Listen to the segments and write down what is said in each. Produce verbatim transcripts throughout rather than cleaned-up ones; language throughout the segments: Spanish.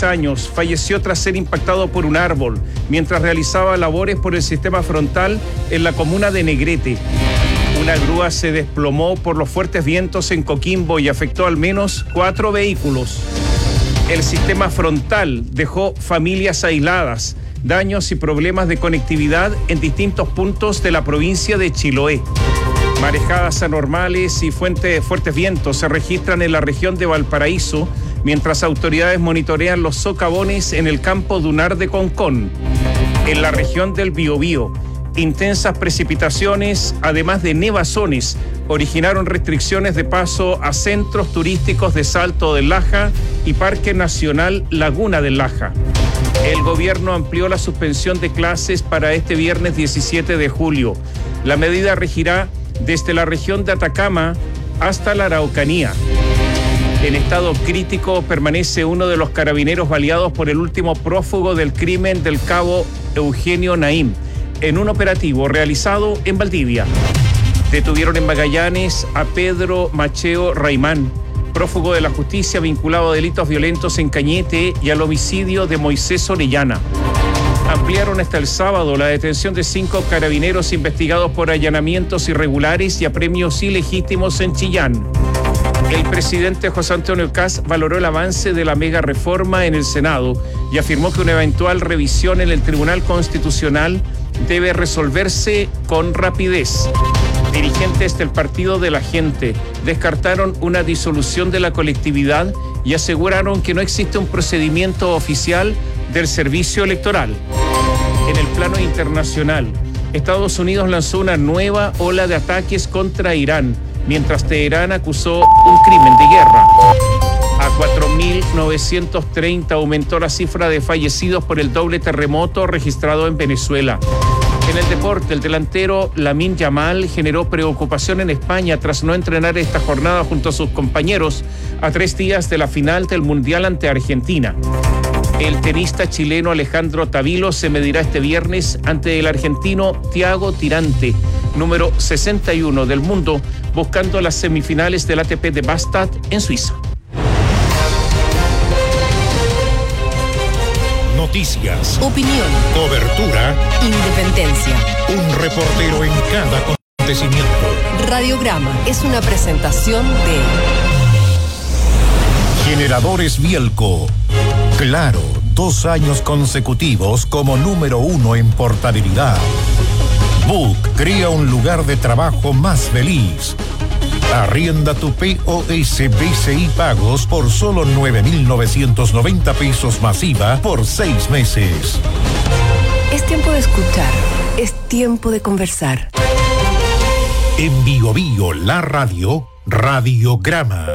años, falleció tras ser impactado por un árbol mientras realizaba labores por el sistema frontal en la comuna de Negrete. Una grúa se desplomó por los fuertes vientos en Coquimbo y afectó al menos cuatro vehículos. El sistema frontal dejó familias aisladas, daños y problemas de conectividad en distintos puntos de la provincia de Chiloé. Marejadas anormales y fuente, fuertes vientos se registran en la región de Valparaíso, mientras autoridades monitorean los socavones en el campo dunar de Concón. En la región del Biobío, intensas precipitaciones, además de nevazones, originaron restricciones de paso a centros turísticos de Salto del Laja y Parque Nacional Laguna del Laja. El gobierno amplió la suspensión de clases para este viernes diecisiete de julio. La medida regirá desde la región de Atacama hasta la Araucanía. En estado crítico permanece uno de los carabineros baleados por el último prófugo del crimen del cabo Eugenio Naim, en un operativo realizado en Valdivia. Detuvieron en Magallanes a Pedro Macheo Raimán, prófugo de la justicia vinculado a delitos violentos en Cañete y al homicidio de Moisés Orellana. Ampliaron hasta el sábado la detención de cinco carabineros investigados por allanamientos irregulares y apremios ilegítimos en Chillán. El presidente José Antonio Kast valoró el avance de la mega reforma en el Senado y afirmó que una eventual revisión en el Tribunal Constitucional debe resolverse con rapidez. Dirigentes del Partido de la Gente descartaron una disolución de la colectividad y aseguraron que no existe un procedimiento oficial del servicio electoral. En el plano internacional, Estados Unidos lanzó una nueva ola de ataques contra Irán, mientras Teherán acusó un crimen de guerra. A cuatro mil novecientos treinta aumentó la cifra de fallecidos por el doble terremoto registrado en Venezuela. En el deporte, el delantero Lamine Yamal generó preocupación en España tras no entrenar esta jornada junto a sus compañeros a tres días de la final del Mundial ante Argentina. El tenista chileno Alejandro Tavilo se medirá este viernes ante el argentino Thiago Tirante, número sesenta y uno del mundo, buscando las semifinales del A T P de Bastad en Suiza. Noticias, opinión, cobertura, independencia. Un reportero en cada acontecimiento. Radiograma es una presentación de Generadores Bielco. Claro, dos años consecutivos como número uno en portabilidad. Book crea un lugar de trabajo más feliz. Arrienda tu P O S B C I pagos por solo nueve mil novecientos noventa pesos masiva por seis meses. Es tiempo de escuchar, es tiempo de conversar. En Bio Bio, la radio, Radiograma.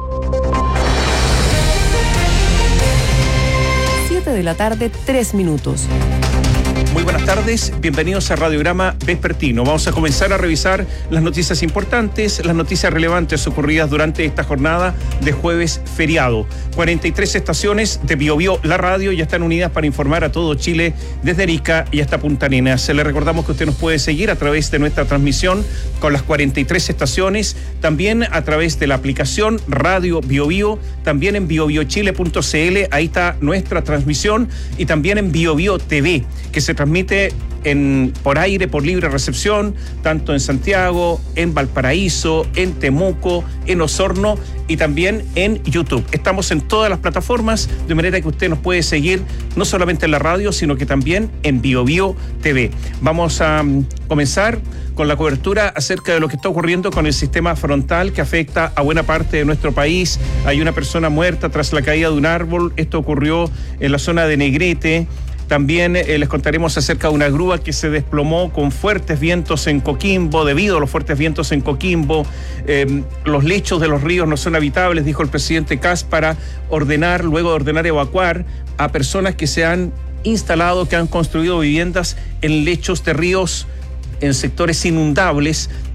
siete de la tarde, tres minutos. Muy buenas tardes, bienvenidos a Radiograma Vespertino. Vamos a comenzar a revisar las noticias importantes, las noticias relevantes ocurridas durante esta jornada de jueves feriado. cuarenta y tres estaciones de Bio Bio, la radio, ya están unidas para informar a todo Chile desde Arica y hasta Punta Arenas. Le recordamos que usted nos puede seguir a través de nuestra transmisión con las cuarenta y tres estaciones, también a través de la aplicación Radio Bio Bio, también en bio bio chile punto c l, ahí está nuestra transmisión, y también en Bio Bio T V, que se transmite en, por aire, por libre recepción, tanto en Santiago, en Valparaíso, en Temuco, en Osorno y también en YouTube. Estamos en todas las plataformas, de manera que usted nos puede seguir no solamente en la radio, sino que también en Bio Bio T V. Vamos a um, comenzar con la cobertura acerca de lo que está ocurriendo con el sistema frontal que afecta a buena parte de nuestro país. Hay una persona muerta tras la caída de un árbol. Esto ocurrió en la zona de Negrete. También eh, les contaremos acerca de una grúa que se desplomó con fuertes vientos en Coquimbo. Debido a los fuertes vientos en Coquimbo, eh, los lechos de los ríos no son habitables, dijo el presidente Kast, para ordenar, luego de ordenar evacuar a personas que se han instalado, que han construido viviendas en lechos de ríos, en sectores inundables,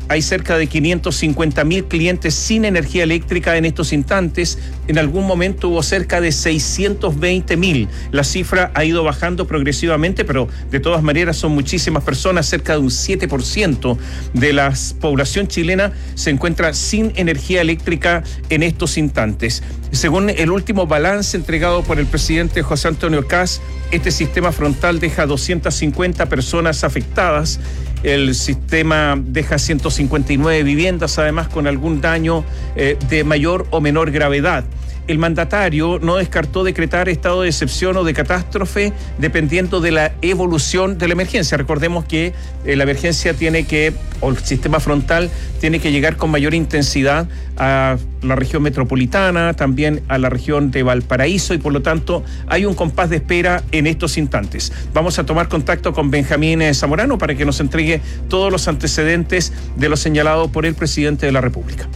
Hay cerca de quinientos cincuenta mil clientes sin energía eléctrica en estos instantes. En algún momento hubo cerca de seiscientos veinte mil. La cifra ha ido bajando progresivamente, pero de todas maneras son muchísimas personas. Cerca de un siete por ciento de la población chilena se encuentra sin energía eléctrica en estos instantes. Según el último balance entregado por el presidente José Antonio Kast, este sistema frontal deja doscientas cincuenta personas afectadas. El sistema deja ciento cincuenta y nueve viviendas, además con algún daño eh, de mayor o menor gravedad. El mandatario no descartó decretar estado de excepción o de catástrofe dependiendo de la evolución de la emergencia. Recordemos que eh, la emergencia tiene que, o el sistema frontal tiene que llegar con mayor intensidad a la región metropolitana, también a la región de Valparaíso, y por lo tanto hay un compás de espera en estos instantes. Vamos a tomar contacto con Benjamín Zamorano para que nos entregue todos los antecedentes de lo señalado por el presidente de la República.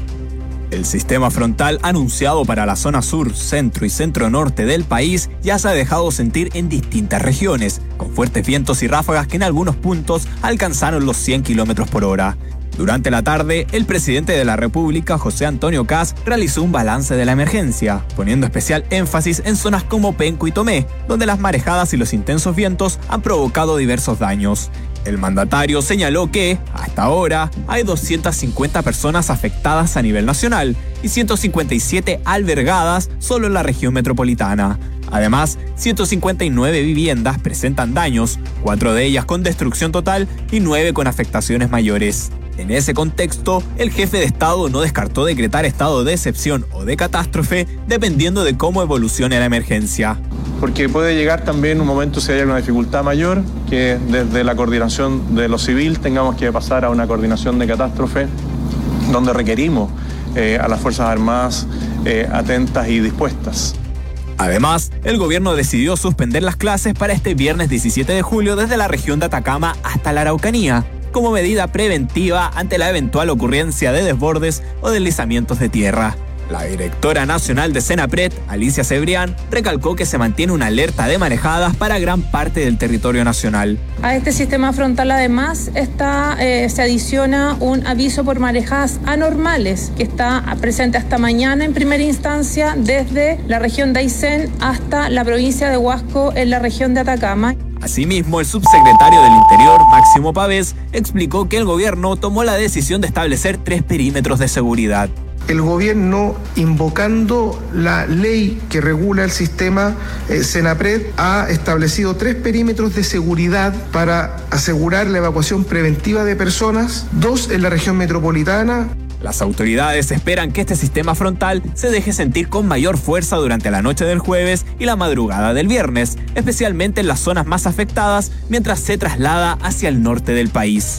El sistema frontal anunciado para la zona sur, centro y centro-norte del país ya se ha dejado sentir en distintas regiones, con fuertes vientos y ráfagas que en algunos puntos alcanzaron los cien kilómetros por hora. Durante la tarde, el presidente de la República, José Antonio Kast, realizó un balance de la emergencia, poniendo especial énfasis en zonas como Penco y Tomé, donde las marejadas y los intensos vientos han provocado diversos daños. El mandatario señaló que, hasta ahora, hay doscientas cincuenta personas afectadas a nivel nacional y ciento cincuenta y siete albergadas solo en la región metropolitana. Además, ciento cincuenta y nueve viviendas presentan daños, cuatro de ellas con destrucción total y nueve con afectaciones mayores. En ese contexto, el jefe de Estado no descartó decretar estado de excepción o de catástrofe dependiendo de cómo evolucione la emergencia. Porque puede llegar también un momento, si hay una dificultad mayor, que desde la coordinación de lo civil tengamos que pasar a una coordinación de catástrofe donde requerimos eh, a las Fuerzas Armadas eh, atentas y dispuestas. Además, el gobierno decidió suspender las clases para este viernes diecisiete de julio desde la región de Atacama hasta la Araucanía, como medida preventiva ante la eventual ocurrencia de desbordes o deslizamientos de tierra. La directora nacional de Senapred, Alicia Cebrián, recalcó que se mantiene una alerta de marejadas para gran parte del territorio nacional. A este sistema frontal además está, eh, se adiciona un aviso por marejadas anormales que está presente hasta mañana en primera instancia desde la región de Aysén hasta la provincia de Huasco en la región de Atacama. Asimismo, el subsecretario del Interior, Máximo Pavés, explicó que el gobierno tomó la decisión de establecer tres perímetros de seguridad. El gobierno, invocando la ley que regula el sistema eh, Senapred, ha establecido tres perímetros de seguridad para asegurar la evacuación preventiva de personas, dos en la región metropolitana. Las autoridades esperan que este sistema frontal se deje sentir con mayor fuerza durante la noche del jueves y la madrugada del viernes, especialmente en las zonas más afectadas, mientras se traslada hacia el norte del país.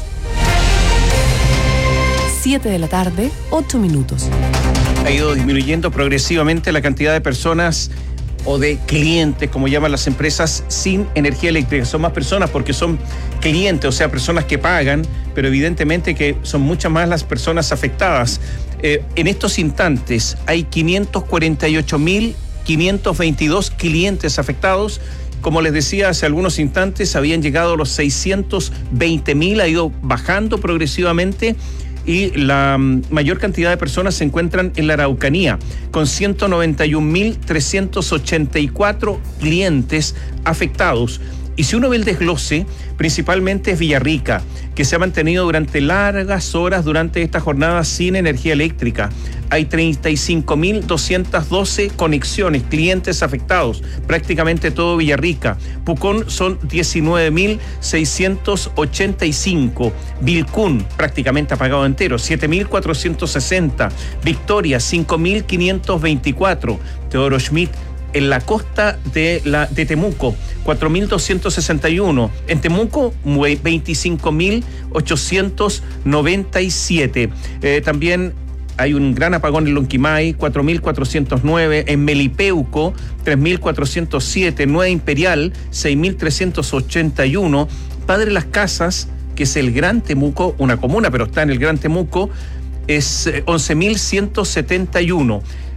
siete de la tarde, ocho minutos. Ha ido disminuyendo progresivamente la cantidad de personas o de clientes, como llaman las empresas, sin energía eléctrica. Son más personas porque son clientes, o sea, personas que pagan, pero evidentemente que son muchas más las personas afectadas. Eh, en estos instantes hay quinientos cuarenta y ocho mil quinientos veintidós clientes afectados. Como les decía hace algunos instantes, habían llegado a los seiscientos veinte mil, ha ido bajando progresivamente. Y la mayor cantidad de personas se encuentran en la Araucanía, con ciento noventa y un mil trescientos ochenta y cuatro clientes afectados. Y si uno ve el desglose, principalmente es Villarrica, que se ha mantenido durante largas horas durante esta jornada sin energía eléctrica. Hay treinta y cinco mil doscientas doce conexiones, clientes afectados, prácticamente todo Villarrica. Pucón son diecinueve mil seiscientos ochenta y cinco. Vilcún, prácticamente apagado entero, siete mil cuatrocientos sesenta. Victoria, cinco mil quinientos veinticuatro. Teodoro Schmidt, en la costa de, la, de Temuco, cuatro mil doscientos sesenta y uno. En Temuco, veinticinco mil ochocientos noventa y siete. Eh, también hay un gran apagón en Lonquimay, cuatro mil cuatrocientos nueve. En Melipeuco, tres mil cuatrocientos siete. Nueva Imperial, seis mil trescientos ochenta y uno. Padre Las Casas, que es el Gran Temuco, una comuna, pero está en el Gran Temuco, es once mil ciento setenta y uno.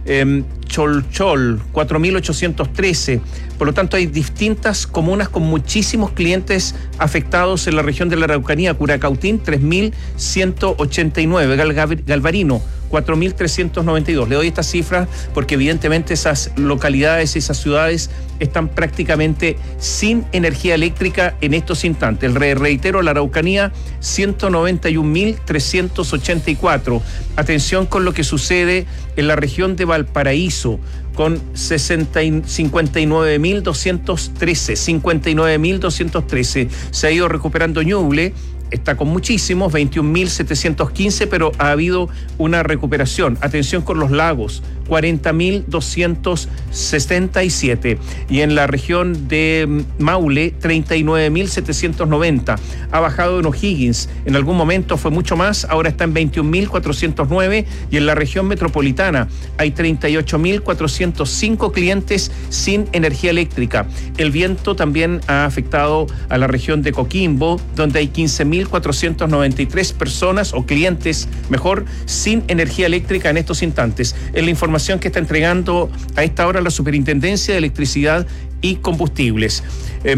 eh, Cholchol, cuatro mil ochocientos trece. Por lo tanto, hay distintas comunas con muchísimos clientes afectados en la región de la Araucanía. Curacautín, tres mil ciento ochenta y nueve. Galvarino, cuatro mil trescientos noventa y dos. Le doy estas cifras porque evidentemente esas localidades, esas ciudades están prácticamente sin energía eléctrica en estos instantes. Re reitero, la Araucanía, ciento noventa y un mil trescientos ochenta y cuatro. Atención con lo que sucede en la región de Valparaíso, con cincuenta y nueve mil doscientos trece. cincuenta y nueve mil doscientos trece. Se ha ido recuperando Ñuble, está con muchísimos, veintiún mil setecientos quince, pero ha habido una recuperación. Atención con los lagos, cuarenta mil doscientos setenta y siete. Y en la región de Maule, treinta y nueve mil setecientos noventa. Ha bajado en O'Higgins, en algún momento fue mucho más, ahora está en veintiún mil cuatrocientos nueve. Y en la región metropolitana hay treinta y ocho mil cuatrocientos cinco clientes sin energía eléctrica. El viento también ha afectado a la región de Coquimbo, donde hay quince mil cuatrocientos noventa y tres personas o clientes, mejor, sin energía eléctrica en estos instantes. Es la información que está entregando a esta hora la Superintendencia de Electricidad y Combustibles. Eh,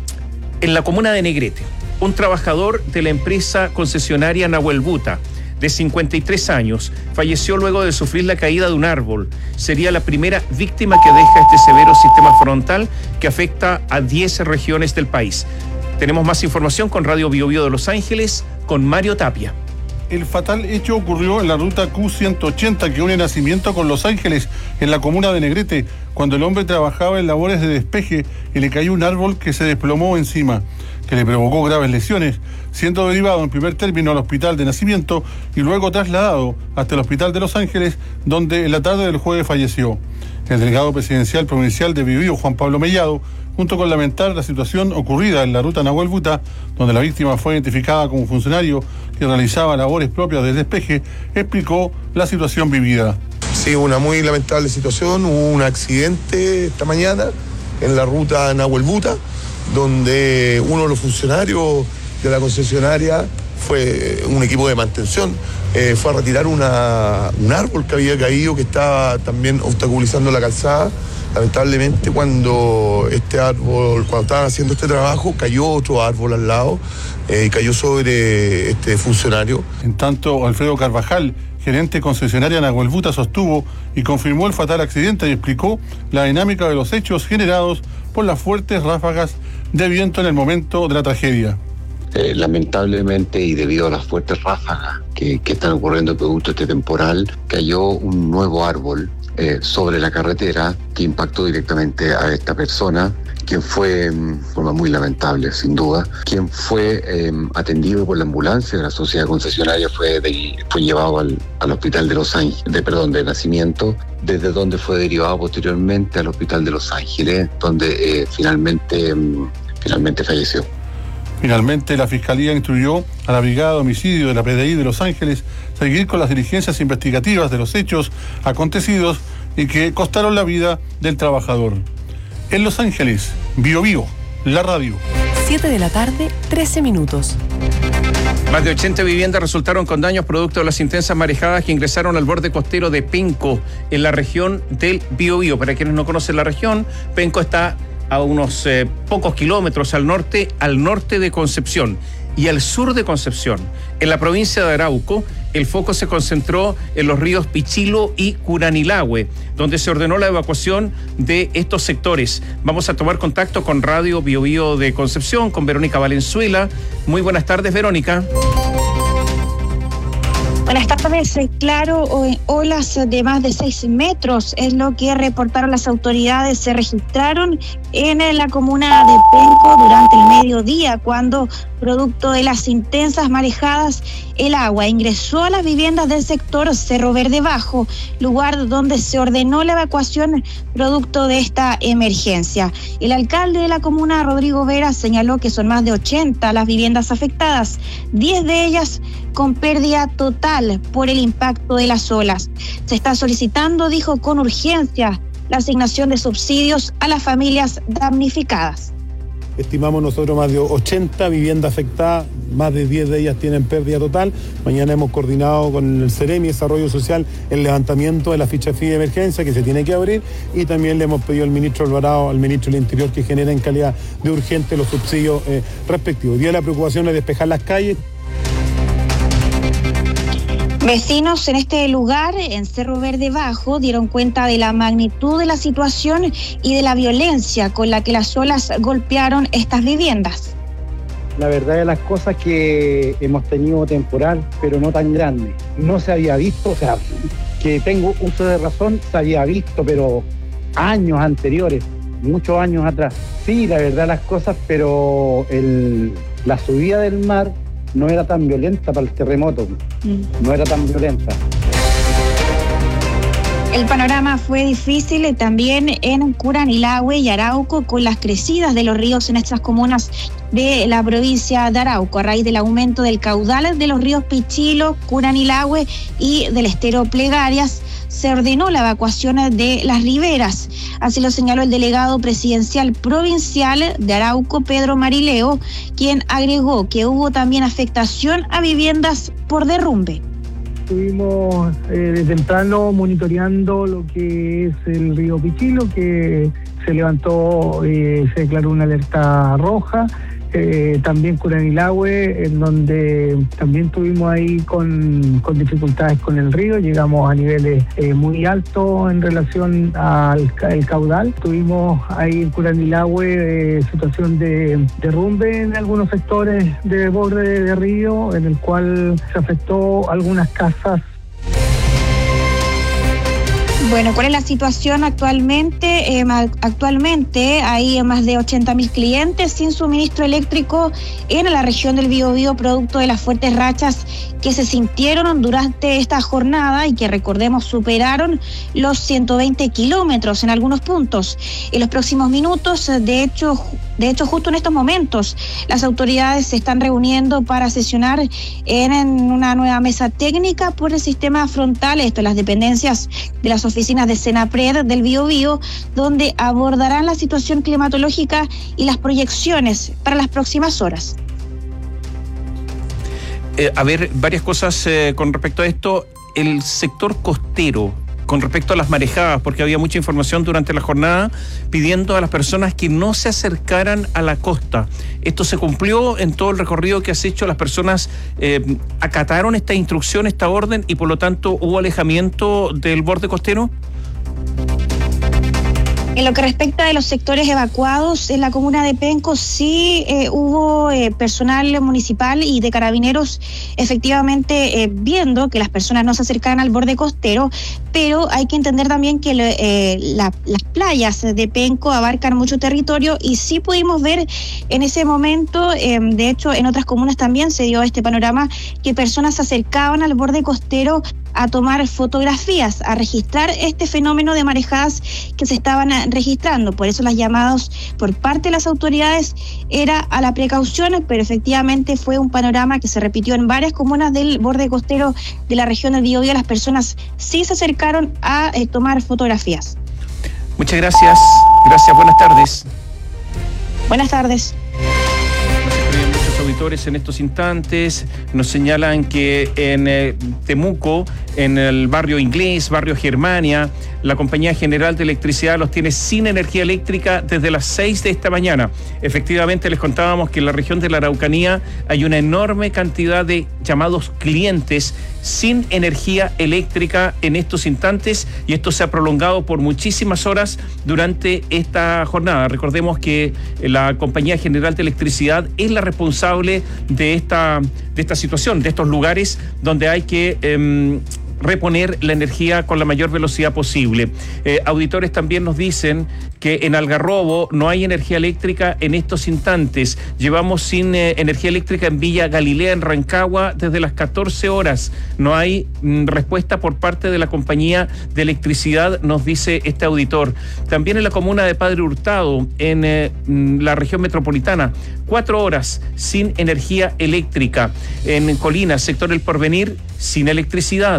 en la comuna de Negrete, un trabajador de la empresa concesionaria Nahuel Buta, de cincuenta y tres años, falleció luego de sufrir la caída de un árbol. Sería la primera víctima que deja este severo sistema frontal que afecta a diez regiones del país. Tenemos más información con Radio Bio Bio de Los Ángeles, con Mario Tapia. El fatal hecho ocurrió en la ruta Q ciento ochenta que une Nacimiento con Los Ángeles, en la comuna de Negrete, cuando el hombre trabajaba en labores de despeje y le cayó un árbol que se desplomó encima, que le provocó graves lesiones, siendo derivado en primer término al hospital de Nacimiento y luego trasladado hasta el hospital de Los Ángeles, donde en la tarde del jueves falleció. El delegado presidencial provincial de Bio Bio, Juan Pablo Mellado, junto con lamentar la situación ocurrida en la ruta Nahuel Buta, donde la víctima fue identificada como funcionario que realizaba labores propias del despeje, explicó la situación vivida. Sí, una muy lamentable situación. Hubo un accidente esta mañana en la ruta Nahuel Buta, donde uno de los funcionarios de la concesionaria fue un equipo de mantención, eh, fue a retirar una, un árbol que había caído, que estaba también obstaculizando la calzada. Lamentablemente, cuando este árbol, cuando estaban haciendo este trabajo, cayó otro árbol al lado eh, y cayó sobre este funcionario. En tanto, Alfredo Carvajal, gerente concesionaria Nahuel Buta, sostuvo y confirmó el fatal accidente y explicó la dinámica de los hechos generados por las fuertes ráfagas de viento en el momento de la tragedia. Eh, lamentablemente, y debido a las fuertes ráfagas que, que están ocurriendo producto de este temporal, cayó un nuevo árbol eh, sobre la carretera que impactó directamente a esta persona, quien fue, de forma muy lamentable, sin duda, quien fue eh, atendido por la ambulancia de la sociedad concesionaria, fue, de, fue llevado al, al hospital de Los Ángeles, de, perdón, de Nacimiento, desde donde fue derivado posteriormente al hospital de Los Ángeles, donde eh, finalmente, um, finalmente falleció. Finalmente, la Fiscalía instruyó a la Brigada de Homicidio de la P D I de Los Ángeles seguir con las diligencias investigativas de los hechos acontecidos y que costaron la vida del trabajador. En Los Ángeles, Bio Bio, la radio. siete de la tarde, trece minutos. Más de ochenta viviendas resultaron con daños producto de las intensas marejadas que ingresaron al borde costero de Penco, en la región del Bio Bio. Para quienes no conocen la región, Penco está a unos eh, pocos kilómetros al norte, al norte de Concepción y al sur de Concepción. En la provincia de Arauco, el foco se concentró en los ríos Pichilo y Curanilahue, donde se ordenó la evacuación de estos sectores. Vamos a tomar contacto con Radio Bio Bio de Concepción, con Verónica Valenzuela. Muy buenas tardes, Verónica. Buenas tardes, claro, olas de más de seis metros es lo que reportaron las autoridades, se registraron en la comuna de Penco durante el mediodía, cuando, producto de las intensas marejadas, el agua ingresó a las viviendas del sector Cerro Verde Bajo, lugar donde se ordenó la evacuación producto de esta emergencia. El alcalde de la comuna, Rodrigo Vera, señaló que son más de ochenta las viviendas afectadas, diez de ellas con pérdida total por el impacto de las olas. Se está solicitando, dijo, con urgencia la asignación de subsidios a las familias damnificadas. estimamos nosotros más de ochenta viviendas afectadas, más de diez de ellas tienen pérdida total. Mañana hemos coordinado con el Ceremi Desarrollo Social el levantamiento de la ficha F I de emergencia que se tiene que abrir, y también le hemos pedido al ministro Alvarado, al ministro del Interior, que genera en calidad de urgente los subsidios eh, respectivos. Hoy día la preocupación es despejar las calles. Vecinos en este lugar, en Cerro Verde Bajo, dieron cuenta de la magnitud de la situación y de la violencia con la que las olas golpearon estas viviendas. La verdad de las cosas que hemos tenido temporal, pero no tan grande. No se había visto, o sea, que tengo uso de razón, se había visto, pero años anteriores, muchos años atrás. Sí, la verdad de las cosas, pero el, la subida del mar no era tan violenta para el terremoto, mm. no era tan violenta. El panorama fue difícil también en Curanilahue y Arauco, con las crecidas de los ríos en estas comunas de la provincia de Arauco, a raíz del aumento del caudal de los ríos Pichilo, Curanilahue y del estero Plegarias. Se ordenó la evacuación de las riberas. Así lo señaló el delegado presidencial provincial de Arauco, Pedro Marileo, quien agregó que hubo también afectación a viviendas por derrumbe. Estuvimos eh, de temprano monitoreando lo que es el río Pichilo, que se levantó, eh, se declaró una alerta roja. Eh, también Curanilahue, en donde también estuvimos ahí con, con dificultades con el río, llegamos a niveles eh, muy altos en relación al el caudal. Tuvimos ahí en Curanilahue eh, situación de derrumbe en algunos sectores de borde de río, en el cual se afectó algunas casas. Bueno, ¿cuál es la situación actualmente? Eh, actualmente hay más de ochenta mil clientes sin suministro eléctrico en la región del Biobío, producto de las fuertes rachas que se sintieron durante esta jornada y que, recordemos, superaron los ciento veinte kilómetros en algunos puntos. En los próximos minutos, de hecho, de hecho, justo en estos momentos, las autoridades se están reuniendo para sesionar en, en una nueva mesa técnica por el sistema frontal, esto, las dependencias de las oficinas de Senapred del Biobío, donde abordarán la situación climatológica y las proyecciones para las próximas horas. Eh, a ver, varias cosas eh, con respecto a esto. El sector costero, con respecto a las marejadas, porque había mucha información durante la jornada pidiendo a las personas que no se acercaran a la costa. ¿Esto se cumplió en todo el recorrido que has hecho? ¿Las personas eh, acataron esta instrucción, esta orden, y por lo tanto hubo alejamiento del borde costero? En lo que respecta de los sectores evacuados, en la comuna de Penco sí eh, hubo eh, personal municipal y de carabineros efectivamente eh, viendo que las personas no se acercaran al borde costero, pero hay que entender también que eh, la, las playas de Penco abarcan mucho territorio y sí pudimos ver en ese momento, eh, de hecho en otras comunas también se dio este panorama, que personas se acercaban al borde costero a tomar fotografías, a registrar este fenómeno de marejadas que se estaban registrando. Por eso las llamadas por parte de las autoridades era a la precaución, pero efectivamente fue un panorama que se repitió en varias comunas del borde costero de la región del Biobío. Las personas sí se acercaron a eh, tomar fotografías. Muchas gracias. Gracias, buenas tardes. Buenas tardes. Auditores en estos instantes nos señalan que en eh, Temuco, en el barrio Inglés, barrio Germania, la Compañía General de Electricidad los tiene sin energía eléctrica desde las seis de esta mañana. Efectivamente, les contábamos que en la región de la Araucanía hay una enorme cantidad de llamados clientes sin energía eléctrica en estos instantes, y esto se ha prolongado por muchísimas horas durante esta jornada. Recordemos que la Compañía General de Electricidad es la responsable de esta, de esta situación, de estos lugares donde hay que eh, reponer la energía con la mayor velocidad posible. Eh, auditores también nos dicen que en Algarrobo no hay energía eléctrica en estos instantes. Llevamos sin eh, energía eléctrica en Villa Galilea, en Rancagua, desde las catorce horas. No hay mm, respuesta por parte de la Compañía de Electricidad, nos dice este auditor. También en la comuna de Padre Hurtado, en eh, la región metropolitana, cuatro horas sin energía eléctrica. En Colinas, sector El Porvenir, sin electricidad.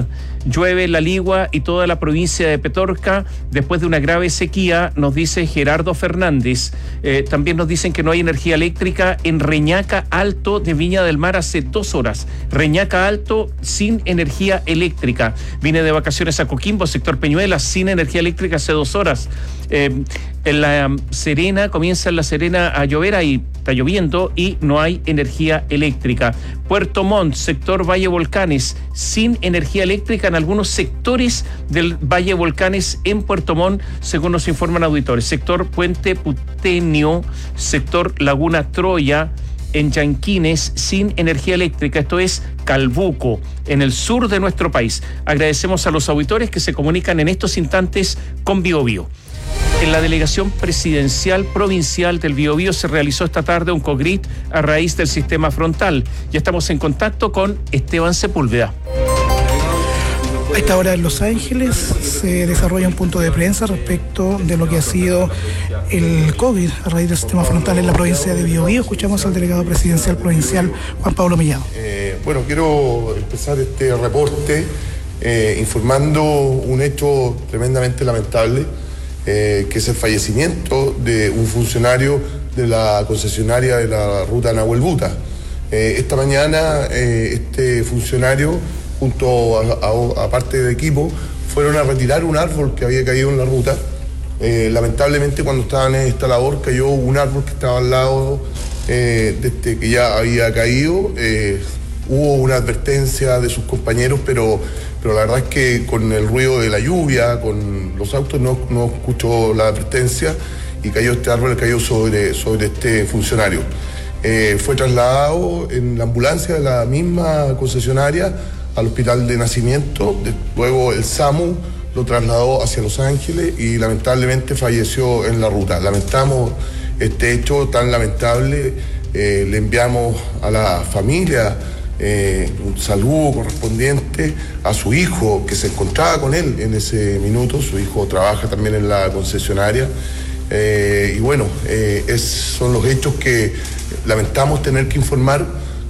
Llueve en La Ligua y toda la provincia de Petorca después de una grave sequía, nos dice Gerardo Fernández. Eh, también nos dicen que no hay energía eléctrica en Reñaca Alto de Viña del Mar hace dos horas. Reñaca Alto sin energía eléctrica. Vine de vacaciones a Coquimbo, sector Peñuelas, sin energía eléctrica hace dos horas. Eh, en La Serena, comienza en La Serena a llover, ahí está lloviendo y no hay energía eléctrica. Puerto Montt, sector Valle Volcanes, sin energía eléctrica en algunos sectores del Valle Volcanes en Puerto Montt, según nos informan auditores. Sector Puente Putenio, sector Laguna Troya, en Yanquines, sin energía eléctrica. Esto es Calbuco, en el sur de nuestro país. Agradecemos a los auditores que se comunican en estos instantes con Biobío. En la delegación presidencial provincial del Biobío se realizó esta tarde un COGRIT a raíz del sistema frontal. Ya estamos en contacto con Esteban Sepúlveda. A esta hora en Los Ángeles se desarrolla un punto de prensa respecto de lo que ha sido el COVID a raíz del sistema frontal en la provincia de Biobío. Escuchamos al delegado presidencial provincial, Juan Pablo Mellado. Eh, bueno, quiero empezar este reporte eh, informando un hecho tremendamente lamentable, eh, que es el fallecimiento de un funcionario de la concesionaria de la ruta Nahuel Buta. Eh, esta mañana eh, este funcionario, junto a, a, a parte del equipo, fueron a retirar un árbol que había caído en la ruta. Eh, lamentablemente, cuando estaban en esta labor, cayó un árbol que estaba al lado eh, de este que ya había caído. Eh, hubo una advertencia de sus compañeros, pero, pero la verdad es que con el ruido de la lluvia, con los autos, no, no escuchó la advertencia y cayó este árbol, cayó sobre, sobre este funcionario. Eh, fue trasladado en la ambulancia de la misma concesionaria al hospital de nacimiento. Luego el SAMU lo trasladó hacia Los Ángeles y lamentablemente falleció en la ruta. Lamentamos este hecho tan lamentable. Eh, le enviamos a la familia eh, un saludo correspondiente a su hijo, que se encontraba con él en ese minuto. Su hijo trabaja también en la concesionaria. Eh, y bueno, eh, es, son los hechos que lamentamos tener que informar.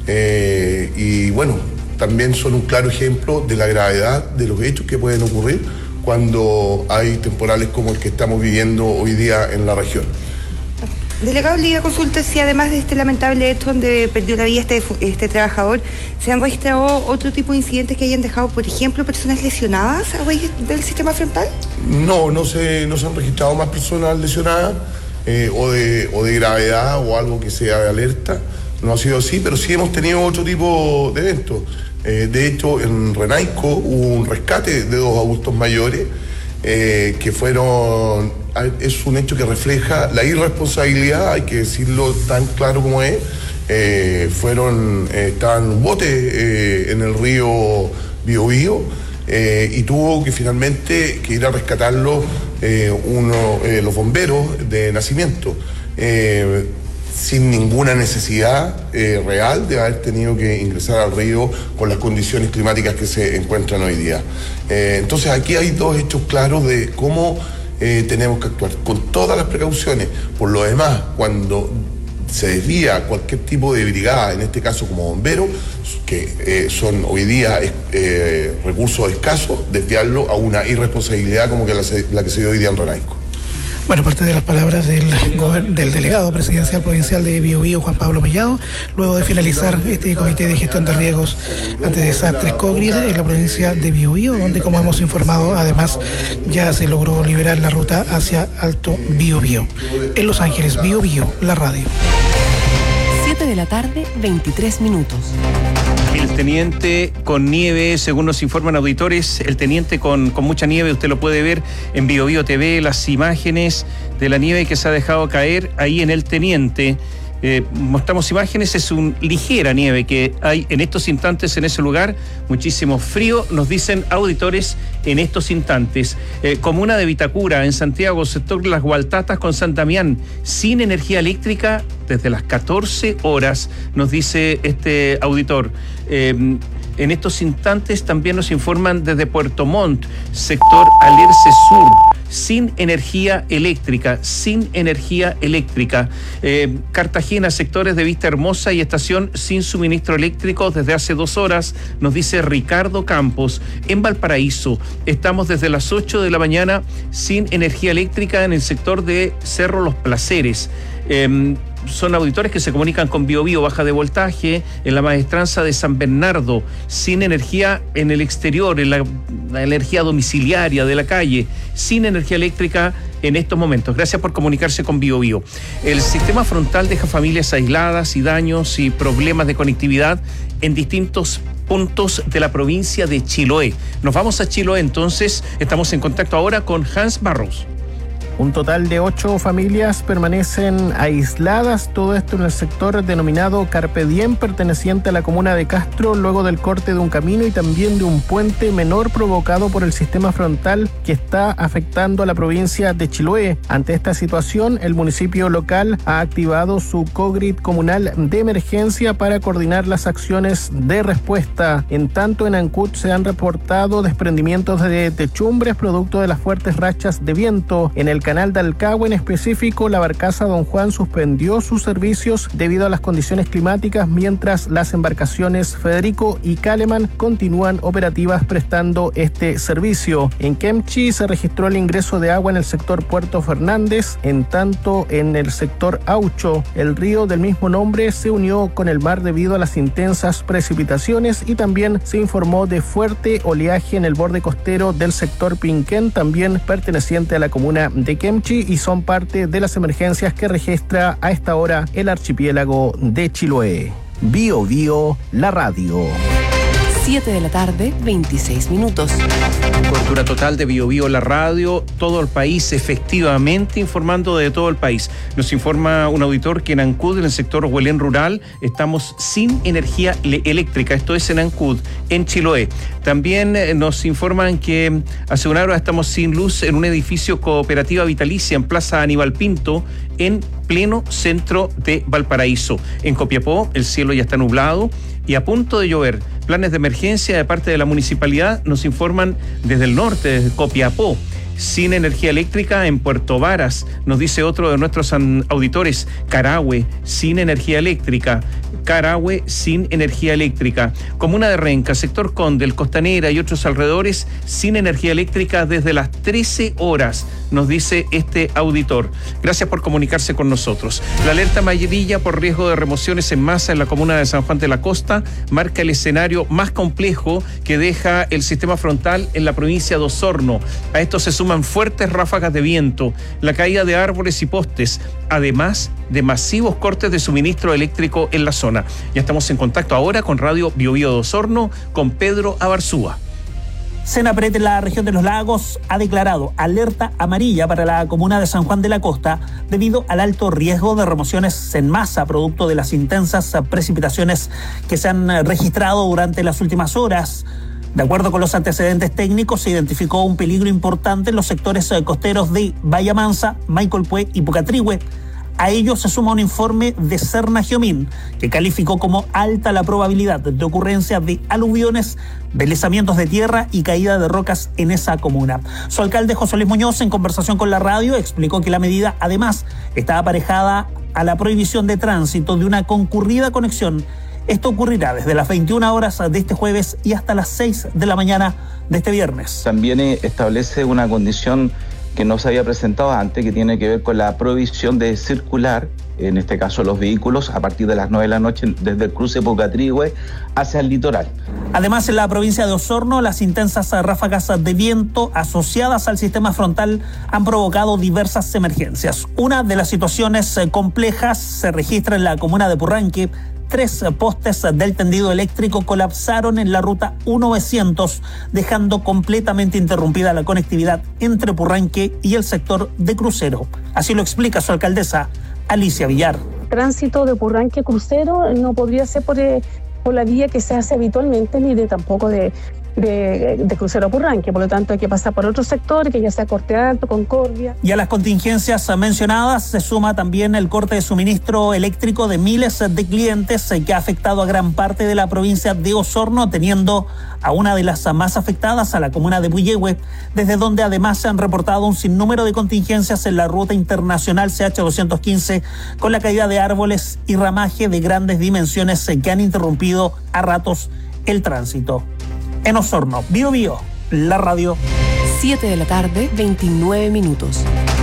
Eh, y bueno, también son un claro ejemplo de la gravedad de los hechos que pueden ocurrir cuando hay temporales como el que estamos viviendo hoy día en la región. Delegado, le iba a consultar si además de este lamentable hecho donde perdió la vida este, este trabajador, ¿se han registrado otro tipo de incidentes que hayan dejado, por ejemplo, personas lesionadas a raíz del sistema frontal? No, no se, no se han registrado más personas lesionadas eh, o, de, o de gravedad o algo que sea de alerta. No ha sido así, pero sí hemos tenido otro tipo de eventos. Eh, de hecho, en Renaico hubo un rescate de dos adultos mayores eh, que fueron... Es un hecho que refleja la irresponsabilidad, hay que decirlo tan claro como es. Eh, fueron, eh, estaban en un bote eh, en el río Biobío eh, y tuvo que finalmente que ir a rescatarlo eh, uno, eh, los bomberos de nacimiento. Eh, sin ninguna necesidad eh, real de haber tenido que ingresar al río con las condiciones climáticas que se encuentran hoy día. Eh, entonces aquí hay dos hechos claros de cómo eh, tenemos que actuar con todas las precauciones. Por lo demás, cuando se desvía cualquier tipo de brigada, en este caso como bomberos, que eh, son hoy día eh, recursos escasos, desviarlo a una irresponsabilidad como que la, la que se dio hoy día en Renaico. Bueno, parte de las palabras del, del delegado presidencial provincial de Biobío, Juan Pablo Mellado, luego de finalizar este comité de gestión de riesgos ante desastres COVID en la provincia de Biobío, donde, como hemos informado, además ya se logró liberar la ruta hacia Alto Biobío. En Los Ángeles, Biobío, la radio. siete de la tarde, veintitrés minutos. El teniente con nieve, según nos informan auditores, el teniente con, con mucha nieve, usted lo puede ver en Biobío T V, las imágenes de la nieve que se ha dejado caer ahí en el teniente. Eh, mostramos imágenes, es una ligera nieve que hay en estos instantes en ese lugar, muchísimo frío, nos dicen auditores en estos instantes. Eh, comuna de Vitacura, en Santiago, sector Las Gualtatas con San Damián, sin energía eléctrica desde las catorce horas, nos dice este auditor. Eh, en estos instantes también nos informan desde Puerto Montt, sector Alerce Sur, sin energía eléctrica, sin energía eléctrica. Eh, Cartagena, sectores de Vista Hermosa y estación sin suministro eléctrico desde hace dos horas, nos dice Ricardo Campos. En Valparaíso, estamos desde las ocho de la mañana sin energía eléctrica en el sector de Cerro Los Placeres. Eh, son auditores que se comunican con Bio Bio, baja de voltaje en la maestranza de San Bernardo, sin energía en el exterior, en la, la energía domiciliaria de la calle, sin energía eléctrica en estos momentos. Gracias por comunicarse con Bio Bio. El sistema frontal deja familias aisladas y daños y problemas de conectividad en distintos puntos de la provincia de Chiloé. Nos vamos a Chiloé entonces, estamos en contacto ahora con Hans Barros. Un total de ocho familias permanecen aisladas, todo esto en el sector denominado Carpe Diem, perteneciente a la comuna de Castro, luego del corte de un camino y también de un puente menor provocado por el sistema frontal que está afectando a la provincia de Chiloé. Ante esta situación, el municipio local ha activado su COGRID comunal de emergencia para coordinar las acciones de respuesta. En tanto, en Ancud se han reportado desprendimientos de techumbres producto de las fuertes rachas de viento. En el Canal de Alcagüe, en específico, la barcaza Don Juan suspendió sus servicios debido a las condiciones climáticas, mientras las embarcaciones Federico y Caleman continúan operativas prestando este servicio. En Kemchi se registró el ingreso de agua en el sector Puerto Fernández, en tanto en el sector Aucho, el río del mismo nombre se unió con el mar debido a las intensas precipitaciones y también se informó de fuerte oleaje en el borde costero del sector Pinquén, también perteneciente a la comuna de Kemchi, y son parte de las emergencias que registra a esta hora el archipiélago de Chiloé. Bio Bio, la radio. siete de la tarde, veintiséis minutos. Cobertura total de Bio Bio, la radio, todo el país, efectivamente informando de todo el país. Nos informa un auditor que en Ancud, en el sector Huelén rural, estamos sin energía eléctrica. Esto es en Ancud, en Chiloé. También nos informan que hace una hora estamos sin luz en un edificio Cooperativa Vitalicia en Plaza Aníbal Pinto, en pleno centro de Valparaíso. En Copiapó, el cielo ya está nublado y a punto de llover. Planes de emergencia de parte de la municipalidad nos informan desde el norte, desde Copiapó. Sin energía eléctrica en Puerto Varas, nos dice otro de nuestros auditores. Carahue, sin energía eléctrica. Carahue, sin energía eléctrica. Comuna de Renca, sector Conde, el Costanera y otros alrededores, sin energía eléctrica desde las trece horas, nos dice este auditor. Gracias por comunicarse con nosotros. La alerta amarilla por riesgo de remociones en masa en la comuna de San Juan de la Costa marca el escenario más complejo que deja el sistema frontal en la provincia de Osorno. A esto se suman fuertes ráfagas de viento, la caída de árboles y postes, además de masivos cortes de suministro eléctrico en la zona. Ya estamos en contacto ahora con Radio Bio Bio de Osorno, con Pedro Abarzúa. Senapred en la región de los lagos ha declarado alerta amarilla para la comuna de San Juan de la Costa debido al alto riesgo de remociones en masa producto de las intensas precipitaciones que se han registrado durante las últimas horas. De acuerdo con los antecedentes técnicos, se identificó un peligro importante en los sectores costeros de Bahía Mansa, Maicolpué y Pucatrihue. A ello se suma un informe de Serna Giomín, que calificó como alta la probabilidad de ocurrencia de aluviones, deslizamientos de tierra y caída de rocas en esa comuna. Su alcalde José Luis Muñoz, en conversación con la radio, explicó que la medida además está aparejada a la prohibición de tránsito de una concurrida conexión. Esto ocurrirá desde las veintiuna horas de este jueves y hasta las seis de la mañana de este viernes. También establece una condición que no se había presentado antes, que tiene que ver con la prohibición de circular, en este caso los vehículos, a partir de las nueve de la noche desde el cruce Pucatrihue hacia el litoral. Además, en la provincia de Osorno, las intensas ráfagas de viento asociadas al sistema frontal han provocado diversas emergencias. Una de las situaciones complejas se registra en la comuna de Purranque. Tres postes del tendido eléctrico colapsaron en la ruta U novecientos, dejando completamente interrumpida la conectividad entre Purranque y el sector de Crucero. Así lo explica su alcaldesa, Alicia Villar. Tránsito de Purranque a Crucero no podría ser por, eh, por la vía que se hace habitualmente, ni de tampoco de, de, de Crucero Purranque. Por lo tanto, hay que pasar por otro sector, que ya sea Corte Alto, Concordia. Y a las contingencias mencionadas se suma también el corte de suministro eléctrico de miles de clientes que ha afectado a gran parte de la provincia de Osorno, teniendo a una de las más afectadas, a la comuna de Puyehue, desde donde además se han reportado un sinnúmero de contingencias en la ruta internacional C H doscientos quince, con la caída de árboles y ramaje de grandes dimensiones que han interrumpido a ratos el tránsito. En Osorno, Bio Bio, la radio. siete de la tarde, veintinueve minutos.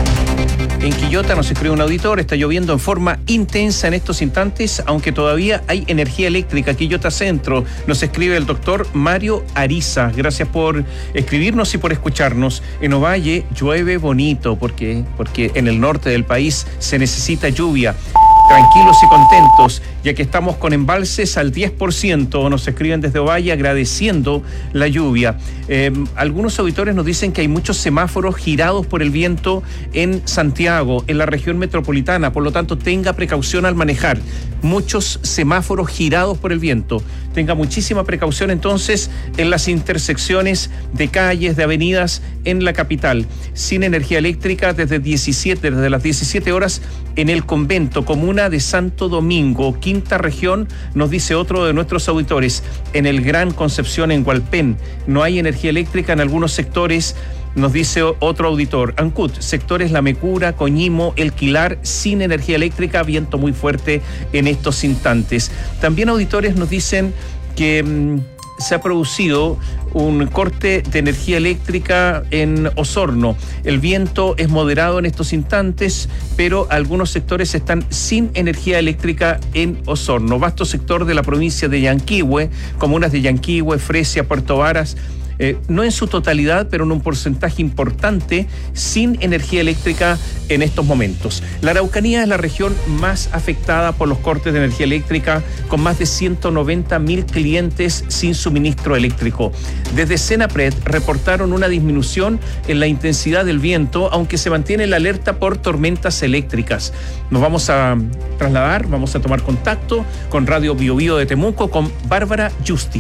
En Quillota nos escribe un auditor, está lloviendo en forma intensa en estos instantes, aunque todavía hay energía eléctrica. Quillota Centro, nos escribe el doctor Mario Ariza. Gracias por escribirnos y por escucharnos. En Ovalle llueve bonito, porque, porque en el norte del país se necesita lluvia. Tranquilos y contentos, ya que estamos con embalses al diez por ciento, nos escriben desde Ovalle agradeciendo la lluvia. Eh, algunos auditores nos dicen que hay muchos semáforos girados por el viento en Santiago, en la región metropolitana, por lo tanto tenga precaución al manejar. Muchos semáforos girados por el viento. Tenga muchísima precaución entonces en las intersecciones de calles, de avenidas en la capital. Sin energía eléctrica desde diecisiete, desde las diecisiete horas en el convento, comuna de Santo Domingo, quinta región, nos dice otro de nuestros auditores. En el Gran Concepción, en Hualpén, no hay energía eléctrica en algunos sectores, nos dice otro auditor. Ancut, sectores La Mecura, Coñimo, El Quilar, sin energía eléctrica, viento muy fuerte en estos instantes. También auditores nos dicen que mmm, se ha producido un corte de energía eléctrica en Osorno. El viento es moderado en estos instantes, pero algunos sectores están sin energía eléctrica en Osorno. Vasto sector de la provincia de Yanquihue, comunas de Yanquihue, Fresia, Puerto Varas, Eh, no en su totalidad, pero en un porcentaje importante, sin energía eléctrica en estos momentos. La Araucanía es la región más afectada por los cortes de energía eléctrica, con más de ciento noventa mil clientes sin suministro eléctrico. Desde Senapred reportaron una disminución en la intensidad del viento, aunque se mantiene la alerta por tormentas eléctricas. Nos vamos a trasladar, vamos a tomar contacto con Radio Bio Bio de Temuco, con Bárbara Justi.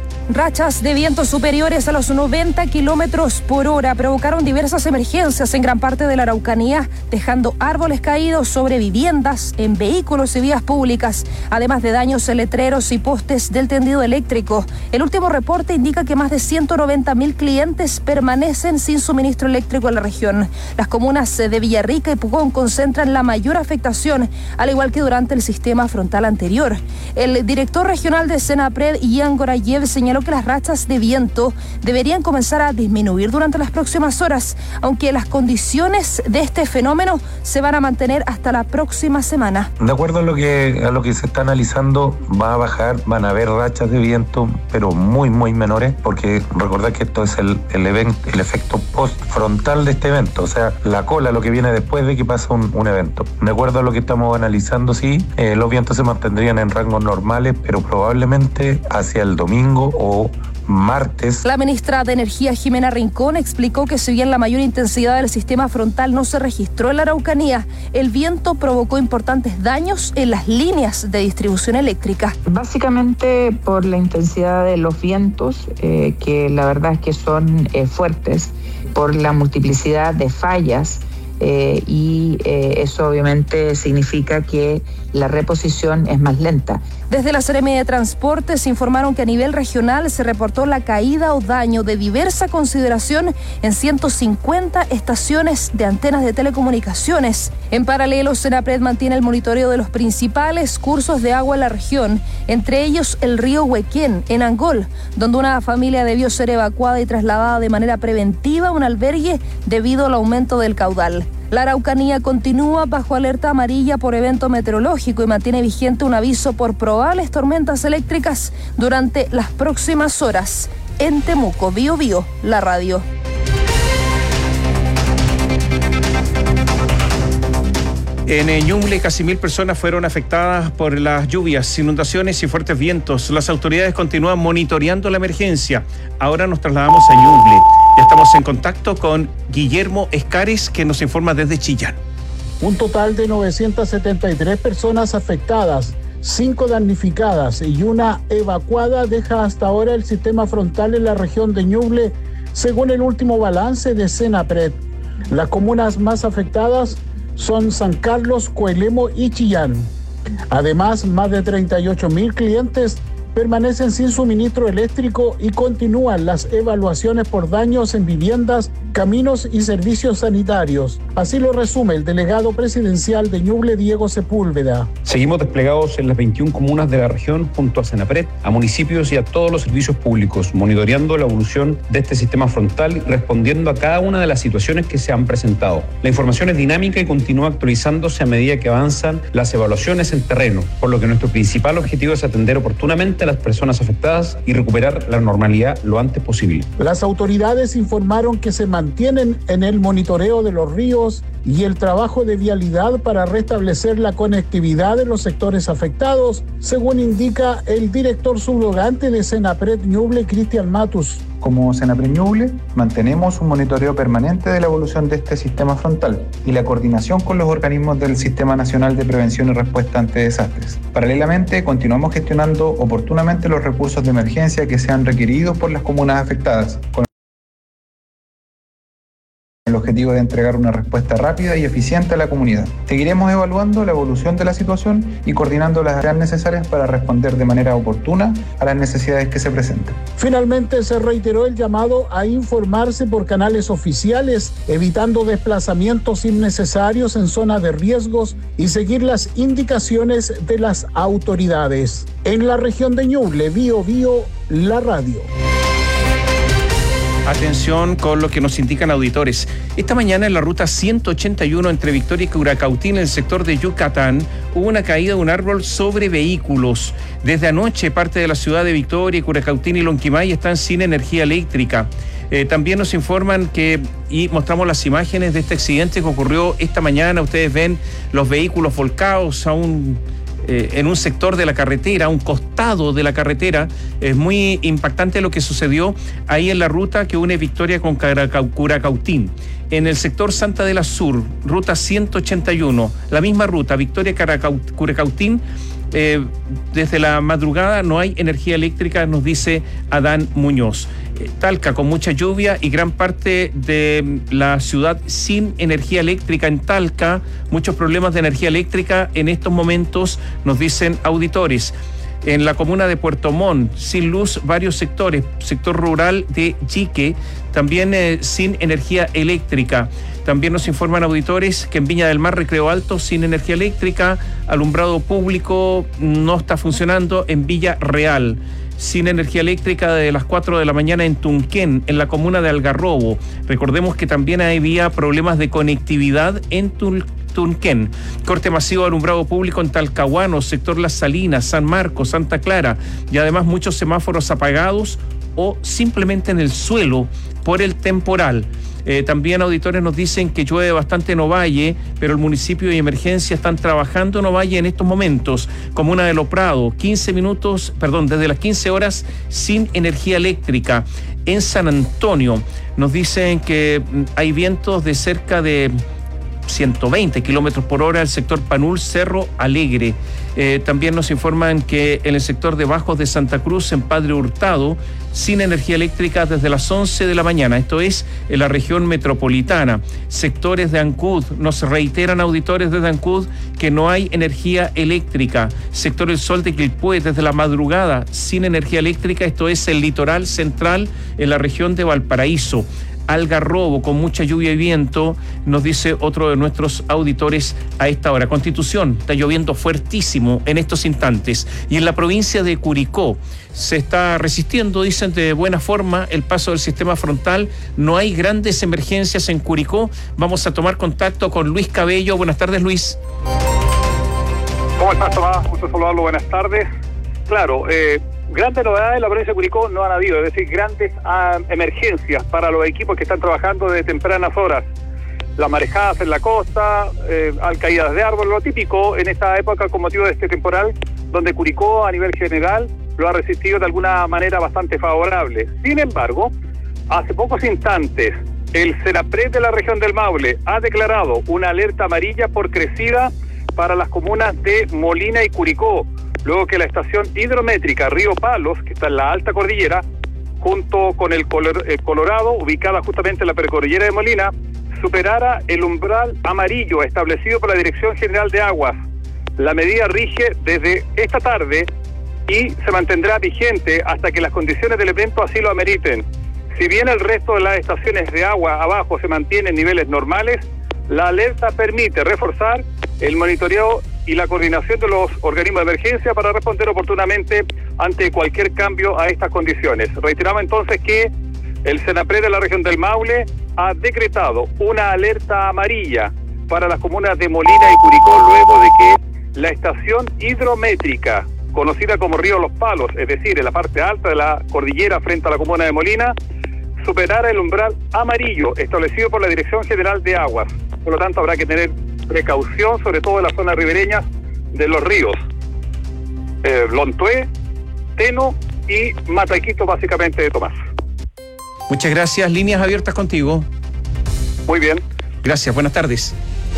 Rachas de viento superiores a los noventa kilómetros por hora provocaron diversas emergencias en gran parte de la Araucanía, dejando árboles caídos sobre viviendas, en vehículos y vías públicas, además de daños en letreros y postes del tendido eléctrico. El último reporte indica que más de ciento noventa mil clientes permanecen sin suministro eléctrico en la región. Las comunas de Villarrica y Pucón concentran la mayor afectación, al igual que durante el sistema frontal anterior. El director regional de Senapred, Ian Gorayev, señaló que las rachas de viento deberían comenzar a disminuir durante las próximas horas, aunque las condiciones de este fenómeno se van a mantener hasta la próxima semana. De acuerdo a lo que a lo que se está analizando, va a bajar, van a haber rachas de viento, pero muy muy menores, porque recordad que esto es el el, event, el efecto post-frontal de este evento, o sea, la cola, lo que viene después de que pasa un, un evento. De acuerdo a lo que estamos analizando, sí, eh, los vientos se mantendrían en rangos normales, pero probablemente hacia el domingo o martes. La ministra de Energía, Jimena Rincón, explicó que si bien la mayor intensidad del sistema frontal no se registró en la Araucanía, el viento provocó importantes daños en las líneas de distribución eléctrica. Básicamente por la intensidad de los vientos, eh, que la verdad es que son eh, fuertes, por la multiplicidad de fallas, Eh, y eh, eso obviamente significa que la reposición es más lenta. Desde la Seremi de Transportes informaron que a nivel regional se reportó la caída o daño de diversa consideración en ciento cincuenta estaciones de antenas de telecomunicaciones. En paralelo, Senapred mantiene el monitoreo de los principales cursos de agua en la región, entre ellos el río Huequén, en Angol, donde una familia debió ser evacuada y trasladada de manera preventiva a un albergue debido al aumento del caudal. La Araucanía continúa bajo alerta amarilla por evento meteorológico y mantiene vigente un aviso por probables tormentas eléctricas durante las próximas horas. En Temuco, Bio Bio, la radio. En Ñuble, casi mil personas fueron afectadas por las lluvias, inundaciones y fuertes vientos. Las autoridades continúan monitoreando la emergencia. Ahora nos trasladamos a Ñuble. Ya estamos en contacto con Guillermo Escares, que nos informa desde Chillán. Un total de novecientas setenta y tres personas afectadas cinco damnificadas y una evacuada deja hasta ahora el sistema frontal en la región de Ñuble, según el último balance de Senapred. Las comunas más afectadas son San Carlos, Coelemo y Chillán. Además, más de treinta y ocho mil clientes permanecen sin suministro eléctrico y continúan las evaluaciones por daños en viviendas, caminos y servicios sanitarios. Así lo resume el delegado presidencial de Ñuble, Diego Sepúlveda. Seguimos desplegados en las veintiuna comunas de la región junto a Senapred, a municipios y a todos los servicios públicos, monitoreando la evolución de este sistema frontal y respondiendo a cada una de las situaciones que se han presentado. La información es dinámica y continúa actualizándose a medida que avanzan las evaluaciones en terreno, por lo que nuestro principal objetivo es atender oportunamente a las personas afectadas y recuperar la normalidad lo antes posible. Las autoridades informaron que se mantienen en el monitoreo de los ríos y el trabajo de vialidad para restablecer la conectividad en los sectores afectados, según indica el director subrogante de Senapred Ñuble, Cristian Matus. Como Senapred Ñuble, mantenemos un monitoreo permanente de la evolución de este sistema frontal y la coordinación con los organismos del Sistema Nacional de Prevención y Respuesta ante Desastres. Paralelamente, continuamos gestionando oportunamente los recursos de emergencia que sean requeridos por las comunas afectadas, con el objetivo de entregar una respuesta rápida y eficiente a la comunidad. Seguiremos evaluando la evolución de la situación y coordinando las áreas necesarias para responder de manera oportuna a las necesidades que se presenten. Finalmente se reiteró el llamado a informarse por canales oficiales, evitando desplazamientos innecesarios en zonas de riesgos y seguir las indicaciones de las autoridades. En la región de Ñuble, Bío Bío, la radio. Atención con lo que nos indican auditores. Esta mañana en la ruta ciento ochenta y uno entre Victoria y Curacautín, en el sector de Yucatán, hubo una caída de un árbol sobre vehículos. Desde anoche, parte de la ciudad de Victoria, Curacautín y Lonquimay están sin energía eléctrica. Eh, también nos informan que, y mostramos las imágenes de este accidente que ocurrió esta mañana. Ustedes ven los vehículos volcados a un... en un sector de la carretera, a un costado de la carretera. Es muy impactante lo que sucedió ahí en la ruta que une Victoria con Curacautín. En el sector Santa de la Sur, ruta ciento ochenta y uno, la misma ruta, Victoria-Curacautín, eh, desde la madrugada no hay energía eléctrica, nos dice Adán Muñoz. Eh, Talca con mucha lluvia y gran parte de la ciudad sin energía eléctrica. En Talca, muchos problemas de energía eléctrica en estos momentos, nos dicen auditores. En la comuna de Puerto Montt, sin luz varios sectores, sector rural de Yique, también eh, sin energía eléctrica. También nos informan auditores que en Viña del Mar, Recreo Alto, sin energía eléctrica, alumbrado público no está funcionando en Villa Real. Sin energía eléctrica desde las cuatro de la mañana en Tunquén, en la comuna de Algarrobo. Recordemos que también había problemas de conectividad en Tunquén. Tunquén. Corte masivo de alumbrado público en Talcahuano, sector Las Salinas, San Marcos, Santa Clara, y además muchos semáforos apagados o simplemente en el suelo por el temporal. Eh, también auditores nos dicen que llueve bastante en Ovalle, pero el municipio de emergencia están trabajando en Ovalle en estos momentos. Comuna de Lo Prado, quince minutos, perdón, desde las quince horas sin energía eléctrica. En San Antonio nos dicen que hay vientos de cerca de ciento veinte kilómetros por hora el sector Panul, Cerro Alegre. Eh, también nos informan que en el sector de Bajos de Santa Cruz, en Padre Hurtado, sin energía eléctrica desde las once de la mañana. Esto es en la región metropolitana. Sectores de Ancud, nos reiteran auditores desde Ancud que no hay energía eléctrica. Sector El Sol de Quilpué, desde la madrugada, sin energía eléctrica. Esto es el litoral central en la región de Valparaíso. Algarrobo, con mucha lluvia y viento, nos dice otro de nuestros auditores a esta hora. Constitución, está lloviendo fuertísimo en estos instantes. Y en la provincia de Curicó se está resistiendo, dicen, de buena forma el paso del sistema frontal. No hay grandes emergencias en Curicó. Vamos a tomar contacto con Luis Cabello. Buenas tardes, Luis. ¿Cómo estás, Tomás? Gusto saludarlo, buenas tardes. Claro, eh... grandes novedades en la provincia de Curicó no han habido, es decir, grandes uh, emergencias para los equipos que están trabajando de tempranas horas. Las marejadas en la costa, eh, caídas de árboles, lo típico en esta época con motivo de este temporal, donde Curicó a nivel general lo ha resistido de alguna manera bastante favorable. Sin embargo, hace pocos instantes, el Senapred de la región del Maule ha declarado una alerta amarilla por crecida para las comunas de Molina y Curicó, luego que la estación hidrométrica Río Palos, que está en la alta cordillera, junto con el Colorado, ubicada justamente en la precordillera de Molina, superara el umbral amarillo establecido por la Dirección General de Aguas. La medida rige desde esta tarde y se mantendrá vigente hasta que las condiciones del evento así lo ameriten. Si bien el resto de las estaciones de agua abajo se mantienen en niveles normales, la alerta permite reforzar el monitoreo y la coordinación de los organismos de emergencia para responder oportunamente ante cualquier cambio a estas condiciones. Reiteramos entonces que el Senapred de la región del Maule ha decretado una alerta amarilla para las comunas de Molina y Curicó luego de que la estación hidrométrica, conocida como Río Los Palos, es decir, en la parte alta de la cordillera frente a la comuna de Molina, superara el umbral amarillo establecido por la Dirección General de Aguas. Por lo tanto, habrá que tener precaución, sobre todo en las zonas ribereñas de los ríos eh, Lontué, Teno y Mataquito, básicamente, de Tomás. Muchas gracias. Líneas abiertas contigo. Muy bien. Gracias, buenas tardes.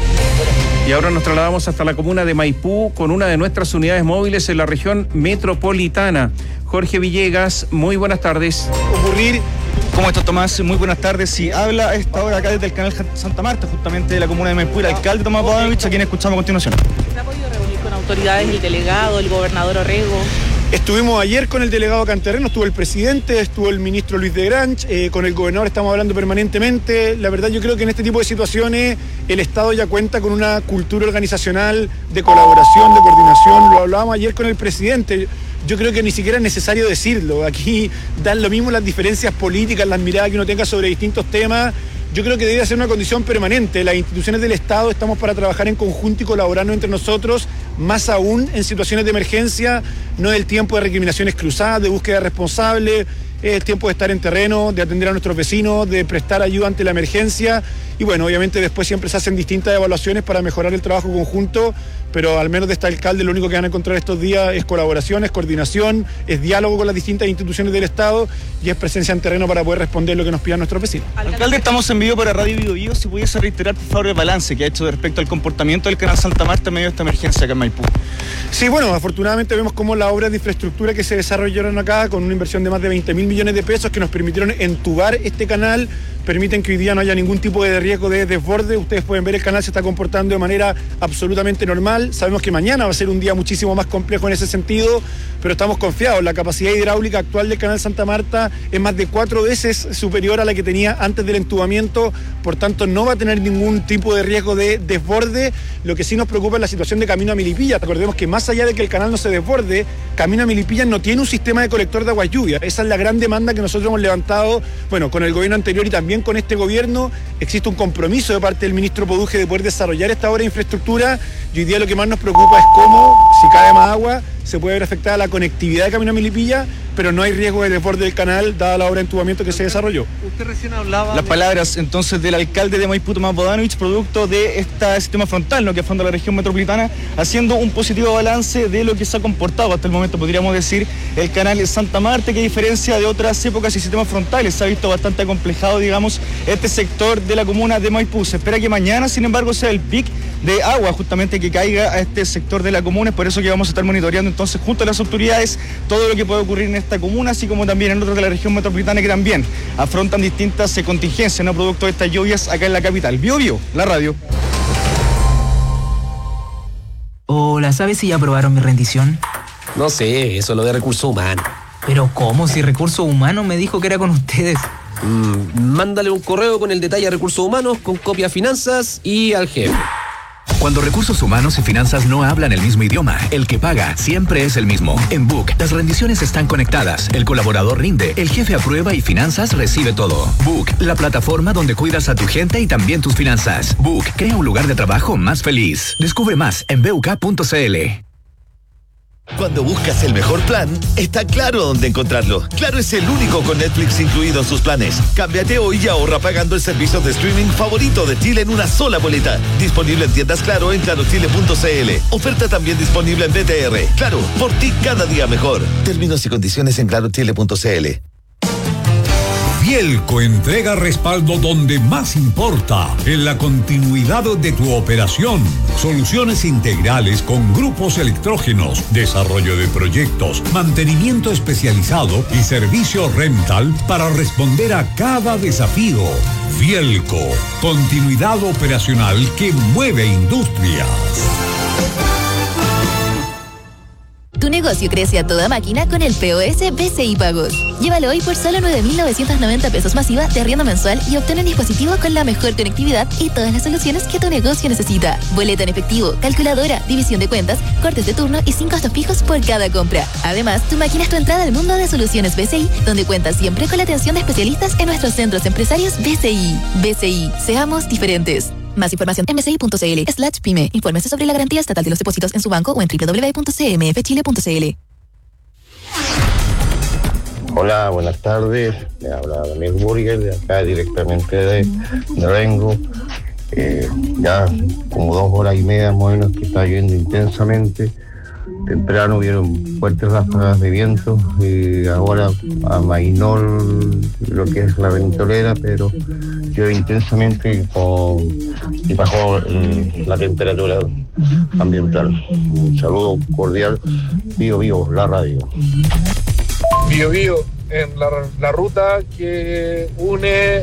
Y ahora nos trasladamos hasta la comuna de Maipú con una de nuestras unidades móviles en la región metropolitana. Jorge Villegas, muy buenas tardes. Ocurrir. ¿Cómo estás, Tomás? Muy buenas tardes. Sí, habla a esta hora acá desde el canal Santa Marta, justamente de la comuna de Maipú, el alcalde Tomás Bodanovich, a quien escuchamos a continuación. ¿Se ha podido reunir con autoridades, el delegado, el gobernador Orrego? Estuvimos ayer con el delegado Canterreno, estuvo el presidente, estuvo el ministro Luis de Granch, eh, con el gobernador estamos hablando permanentemente. La verdad, yo creo que en este tipo de situaciones el Estado ya cuenta con una cultura organizacional de colaboración, de coordinación. Lo hablábamos ayer con el presidente. Yo creo que ni siquiera es necesario decirlo. Aquí dan lo mismo las diferencias políticas, las miradas que uno tenga sobre distintos temas. Yo creo que debe ser una condición permanente. Las instituciones del Estado estamos para trabajar en conjunto y colaborarnos entre nosotros, más aún en situaciones de emergencia. No es el tiempo de recriminaciones cruzadas, de búsqueda responsable, es el tiempo de estar en terreno, de atender a nuestros vecinos, de prestar ayuda ante la emergencia. Y bueno, obviamente después siempre se hacen distintas evaluaciones para mejorar el trabajo conjunto, pero al menos de este alcalde lo único que van a encontrar estos días es colaboración, es coordinación, es diálogo con las distintas instituciones del Estado y es presencia en terreno para poder responder lo que nos pidan nuestros vecinos. Alcalde, estamos en vivo para Radio Bio Bio. Si pudiese reiterar, por favor, el balance que ha hecho respecto al comportamiento del canal Santa Marta en medio de esta emergencia acá en Maipú. Sí, bueno, afortunadamente vemos cómo las obras de infraestructura que se desarrollaron acá, con una inversión de más de veinte mil millones de pesos que nos permitieron entubar este canal, permiten que hoy día no haya ningún tipo de riesgo de desborde. Ustedes pueden ver, el canal se está comportando de manera absolutamente normal. Sabemos que mañana va a ser un día muchísimo más complejo en ese sentido, pero estamos confiados. La capacidad hidráulica actual del canal Santa Marta es más de cuatro veces superior a la que tenía antes del entubamiento, por tanto no va a tener ningún tipo de riesgo de desborde. Lo que sí nos preocupa es la situación de Camino a Milipilla. Recordemos que más allá de que el canal no se desborde, Camino a Milipilla no tiene un sistema de colector de aguas lluvia. Esa es la gran demanda que nosotros hemos levantado, bueno, con el gobierno anterior y también con este gobierno. Existe un compromiso de parte del ministro Poduje de poder desarrollar esta obra de infraestructura, y hoy día lo que más nos preocupa es cómo, si cae más agua, se puede ver afectada la conectividad de Camino a Milipilla, pero no hay riesgo de desborde del canal dada la obra de entubamiento que se desarrolló. Usted recién hablaba... Las de... palabras entonces del alcalde de Maipú, Tomás Bodanovich, producto de este sistema frontal, ¿no?, que afronta la región metropolitana, haciendo un positivo balance de lo que se ha comportado hasta el momento, podríamos decir, el canal Santa Marta, que a diferencia de otras épocas y sistemas frontales se ha visto bastante acomplejado, digamos, este sector de la comuna de Maipú. Se espera que mañana, sin embargo, sea el pic de agua justamente que caiga a este sector de la comuna. Es por eso que vamos a estar monitoreando entonces junto a las autoridades todo lo que puede ocurrir en esta comuna, así como también en otras de la región metropolitana que también afrontan distintas eh, contingencias, no producto de estas lluvias acá en la capital. Bio Bio, la radio. Hola, ¿sabes si ya aprobaron mi rendición? No sé, eso es lo de recursos humanos. Pero ¿cómo? Si recursos humanos me dijo que era con ustedes. Mm, mándale un correo con el detalle a recursos humanos, con copia a finanzas y al jefe. Cuando recursos humanos y finanzas no hablan el mismo idioma, el que paga siempre es el mismo. En Book, las rendiciones están conectadas, el colaborador rinde, el jefe aprueba y finanzas recibe todo. Book, la plataforma donde cuidas a tu gente y también tus finanzas. Book, crea un lugar de trabajo más feliz. Descubre más en b u k punto c l. Cuando buscas el mejor plan, está claro dónde encontrarlo. Claro es el único con Netflix incluido en sus planes. Cámbiate hoy y ahorra pagando el servicio de streaming favorito de Chile en una sola boleta. Disponible en tiendas Claro en claro chile punto c l. Oferta también disponible en B T R. Claro, por ti cada día mejor. Términos y condiciones en claro chile punto c l. Fielco entrega respaldo donde más importa, en la continuidad de tu operación. Soluciones integrales con grupos electrógenos, desarrollo de proyectos, mantenimiento especializado y servicio rental para responder a cada desafío. Fielco, continuidad operacional que mueve industrias. Tu negocio crece a toda máquina con el P O S B C I Pagos. Llévalo hoy por solo nueve mil novecientos noventa pesos masiva de arriendo mensual y obtén un dispositivo con la mejor conectividad y todas las soluciones que tu negocio necesita. Boleta en efectivo, calculadora, división de cuentas, cortes de turno y sin costos fijos por cada compra. Además, tu máquina es tu entrada al mundo de soluciones B C I, donde cuentas siempre con la atención de especialistas en nuestros centros empresarios B C I. B C I, seamos diferentes. Más información en bci.cl slash pyme. Infórmese sobre la garantía estatal de los depósitos en su banco o en doble u doble u doble u punto c m f chile punto c l. Hola, buenas tardes. Me habla Daniel Burger, de acá directamente de, de Rengo. Eh, ya como dos horas y media más o menos que está lloviendo intensamente. Temprano hubieron fuertes ráfagas de viento y ahora amainó lo que es la ventolera, pero llueve intensamente con, y bajó eh, la temperatura ambiental. Un saludo cordial, Bio Bio, la radio. Bio Bio, en la, la ruta que une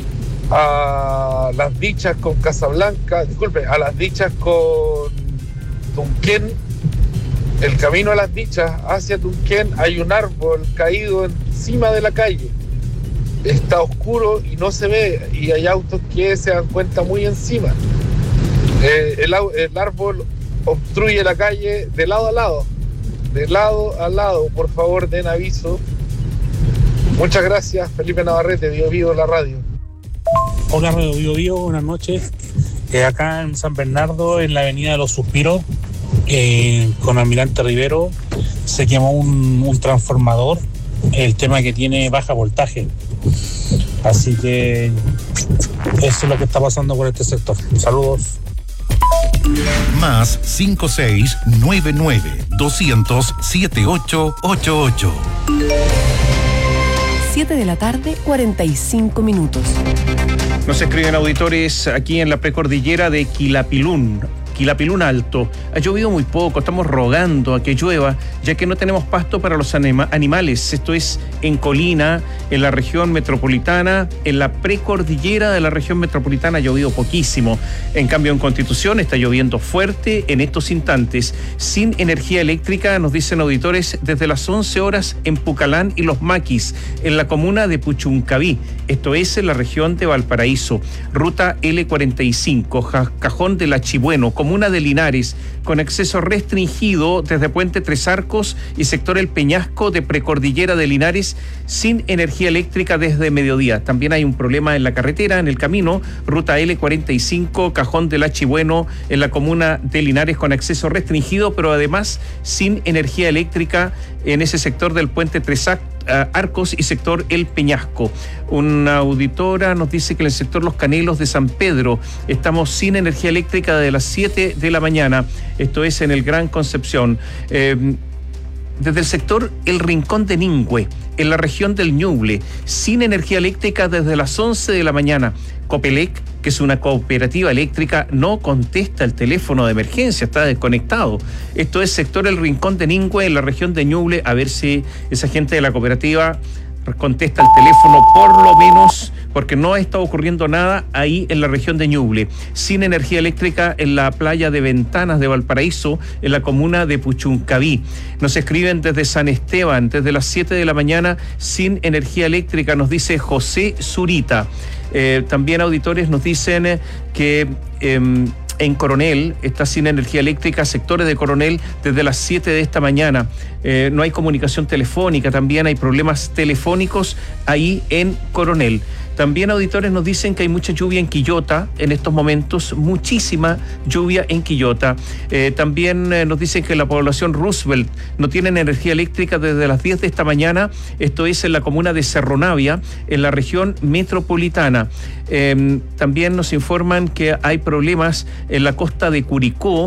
a Las Dichas con Casablanca, disculpe, a Las Dichas con Tunquén. El camino a Las Dichas hacia Tunquén hay un árbol caído encima de la calle. Está oscuro y no se ve, y hay autos que se dan cuenta muy encima. Eh, el, el árbol obstruye la calle de lado a lado. De lado a lado, por favor, den aviso. Muchas gracias, Felipe Navarrete, Bio Bio, la radio. Hola, Radio Bio Bio, buenas noches. Eh, acá en San Bernardo, en la avenida de los Suspiros, Eh, con Almirante Rivero, se quemó un, un transformador, el tema que tiene baja voltaje, así que eso es lo que está pasando por este sector. Saludos. Más cinco seis nueve nueve doscientos siete ocho ocho ocho. siete de la tarde, cuarenta y cinco minutos. Nos escriben auditores aquí en la precordillera de Quilapilún. Quilapilún Alto. Ha llovido muy poco, estamos rogando a que llueva, ya que no tenemos pasto para los anima- animales. Esto es en Colina, en la región metropolitana, en la precordillera de la región metropolitana ha llovido poquísimo. En cambio, en Constitución está lloviendo fuerte en estos instantes. Sin energía eléctrica, nos dicen auditores, desde las once horas en Pucalán y Los Maquis, en la comuna de Puchuncaví. Esto es en la región de Valparaíso. Ruta L cuarenta y cinco, ja- Cajón del Achibueno, comuna de Linares, con acceso restringido desde Puente Tres Arcos y sector El Peñasco de Precordillera de Linares, sin energía eléctrica desde mediodía. También hay un problema en la carretera, en el camino, ruta L cuarenta y cinco, Cajón del Achibueno, en la comuna de Linares, con acceso restringido, pero además sin energía eléctrica en ese sector del Puente Tres Arcos y sector El Peñasco. Una auditora nos dice que en el sector Los Canelos de San Pedro estamos sin energía eléctrica desde las siete de la mañana. Esto es en el Gran Concepción. Eh, desde el sector El Rincón de Ningüe, en la región del Ñuble, sin energía eléctrica desde las once de la mañana. Copelec, que es una cooperativa eléctrica, no contesta el teléfono de emergencia, está desconectado. Esto es sector El Rincón de Ningüe, en la región de Ñuble, a ver si esa gente de la cooperativa contesta el teléfono por lo menos, porque no ha estado ocurriendo nada ahí en la región de Ñuble. Sin energía eléctrica en la playa de Ventanas de Valparaíso, en la comuna de Puchuncaví. Nos escriben desde San Esteban, desde las siete de la mañana, sin energía eléctrica, nos dice José Zurita. Eh, también auditores nos dicen que eh, en Coronel está sin energía eléctrica, sectores de Coronel desde las siete de esta mañana. Eh, no hay comunicación telefónica, también hay problemas telefónicos ahí en Coronel. También auditores nos dicen que hay mucha lluvia en Quillota en estos momentos, muchísima lluvia en Quillota. Eh, también eh, nos dicen que la población Roosevelt no tiene energía eléctrica desde las diez de esta mañana, esto es en la comuna de Cerro Navia, en la región metropolitana. Eh, también nos informan que hay problemas en la costa de Curicó,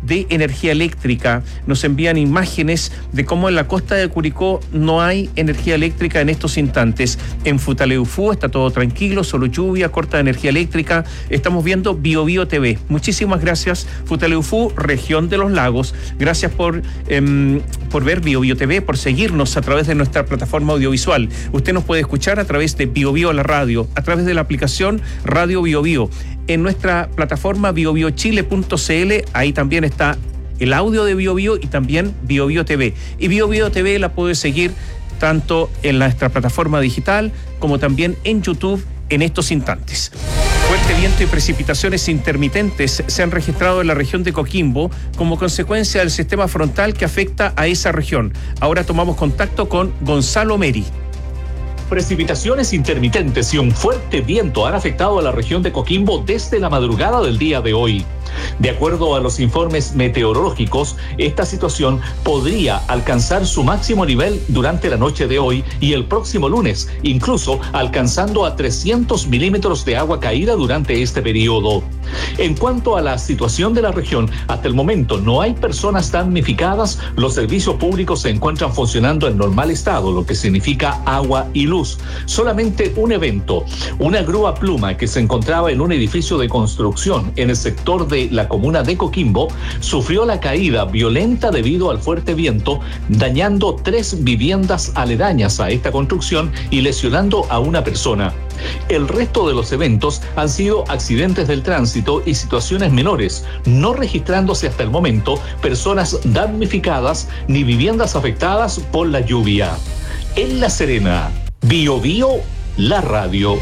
de energía eléctrica. Nos envían imágenes de cómo en la costa de Curicó no hay energía eléctrica en estos instantes. En Futaleufú está todo tranquilo, solo lluvia, corta de energía eléctrica. Estamos viendo BioBio T V. Muchísimas gracias, Futaleufú, región de los lagos. Gracias por, eh, por ver BioBio T V, por seguirnos a través de nuestra plataforma audiovisual. Usted nos puede escuchar a través de BioBio la radio, a través de la aplicación Radio BioBio. En nuestra plataforma bio bio chile punto c l, ahí también está el audio de BioBio y también BioBio T V. Y BioBio T V la puede seguir tanto en nuestra plataforma digital como también en YouTube en estos instantes. Fuerte viento y precipitaciones intermitentes se han registrado en la región de Coquimbo como consecuencia del sistema frontal que afecta a esa región. Ahora tomamos contacto con Gonzalo Meri. Precipitaciones intermitentes y un fuerte viento han afectado a la región de Coquimbo desde la madrugada del día de hoy. De acuerdo a los informes meteorológicos, esta situación podría alcanzar su máximo nivel durante la noche de hoy y el próximo lunes, incluso alcanzando a trescientos milímetros de agua caída durante este periodo. En cuanto a la situación de la región, hasta el momento no hay personas damnificadas, los servicios públicos se encuentran funcionando en normal estado, lo que significa agua y luz. Solamente un evento, una grúa pluma que se encontraba en un edificio de construcción en el sector de la comuna de Coquimbo, sufrió la caída violenta debido al fuerte viento, dañando tres viviendas aledañas a esta construcción y lesionando a una persona. El resto de los eventos han sido accidentes del tránsito y situaciones menores, no registrándose hasta el momento personas damnificadas ni viviendas afectadas por la lluvia. En La Serena, BioBio, la radio.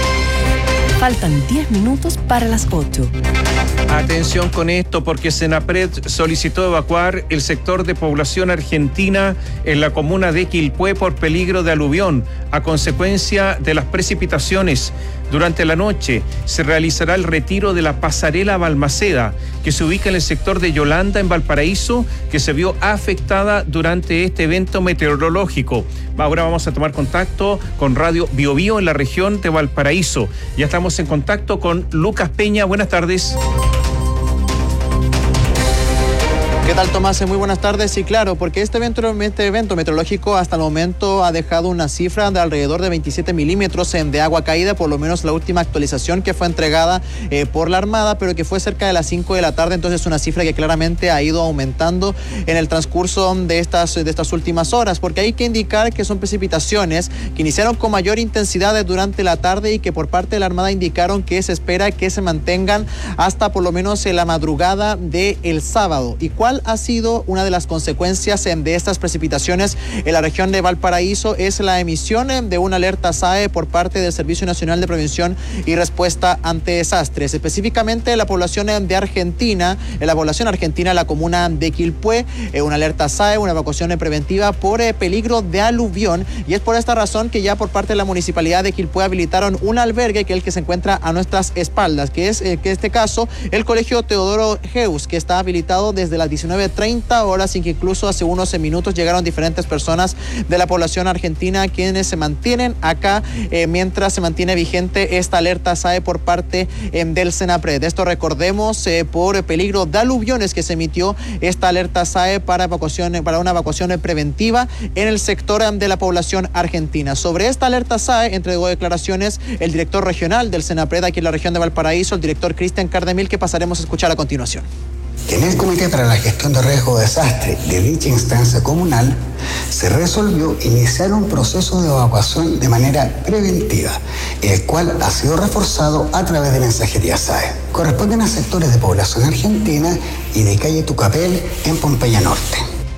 Faltan diez minutos para las ocho. Atención con esto porque Senapred solicitó evacuar el sector de población argentina en la comuna de Quilpué por peligro de aluvión a consecuencia de las precipitaciones. Durante la noche se realizará el retiro de la pasarela Balmaceda, que se ubica en el sector de Yolanda, en Valparaíso, que se vio afectada durante este evento meteorológico. Ahora vamos a tomar contacto con Radio BioBio en la región de Valparaíso. Ya estamos en contacto con Lucas Peña. Buenas tardes. ¿Qué tal, Tomás? Muy buenas tardes. Sí, claro, porque este evento, este evento meteorológico hasta el momento ha dejado una cifra de alrededor de veintisiete milímetros de agua caída, por lo menos la última actualización que fue entregada eh, por la Armada, pero que fue cerca de las cinco de la tarde, entonces una cifra que claramente ha ido aumentando en el transcurso de estas, de estas últimas horas, porque hay que indicar que son precipitaciones que iniciaron con mayor intensidad durante la tarde y que por parte de la Armada indicaron que se espera que se mantengan hasta por lo menos en la madrugada del sábado. ¿Y cuál ha sido una de las consecuencias de estas precipitaciones en la región de Valparaíso? Es la emisión de una alerta S A E por parte del Servicio Nacional de Prevención y Respuesta ante Desastres. Específicamente la población de Argentina, en la población argentina, la comuna de Quilpué, una alerta S A E, una evacuación preventiva por peligro de aluvión, y es por esta razón que ya por parte de la Municipalidad de Quilpué habilitaron un albergue que es el que se encuentra a nuestras espaldas, que es que en este caso el Colegio Teodoro Heus, que está habilitado desde las diecinueve treinta horas y que incluso hace unos minutos llegaron diferentes personas de la población argentina quienes se mantienen acá eh, mientras se mantiene vigente esta alerta S A E por parte eh, del Senapred. Esto recordemos eh, por peligro de aluviones que se emitió esta alerta S A E para evacuación, para una evacuación preventiva en el sector de la población argentina. Sobre esta alerta S A E entregó declaraciones el director regional del Senapred aquí en la región de Valparaíso, el director Cristian Cardemil, que pasaremos a escuchar a continuación. En el Comité para la Gestión de Riesgo de Desastre de dicha instancia comunal se resolvió iniciar un proceso de evacuación de manera preventiva, el cual ha sido reforzado a través de mensajería S A E. Corresponden a sectores de población argentina y de calle Tucapel en Pompeya Norte.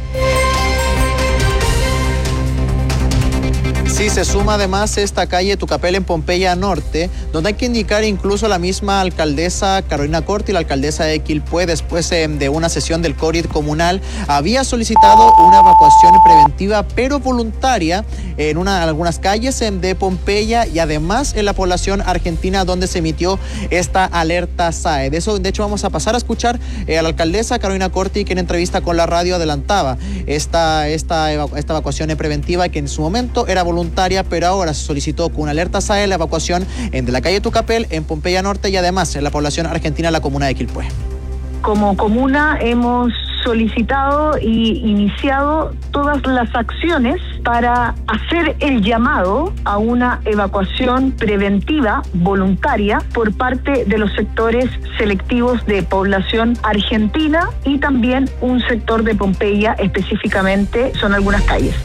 Sí, se suma además esta calle Tucapel en Pompeya Norte, donde hay que indicar incluso la misma alcaldesa Carolina Corti, la alcaldesa de Quilpué, después eh, de una sesión del C O R I D comunal, había solicitado una evacuación preventiva pero voluntaria en una, algunas calles eh, de Pompeya y además en la población argentina donde se emitió esta alerta S A E. De eso, de hecho, vamos a pasar a escuchar eh, a la alcaldesa Carolina Corti, que en entrevista con la radio adelantaba esta, esta, evacu- esta evacuación preventiva que en su momento era voluntaria, pero ahora se solicitó con una alerta S A E la evacuación de la calle Tucapel en Pompeya Norte y además en la población argentina, la comuna de Quilpué. como comuna hemos solicitado y iniciado todas las acciones para hacer el llamado a una evacuación preventiva voluntaria por parte de los sectores selectivos de población argentina y también un sector de Pompeya, específicamente son algunas calles.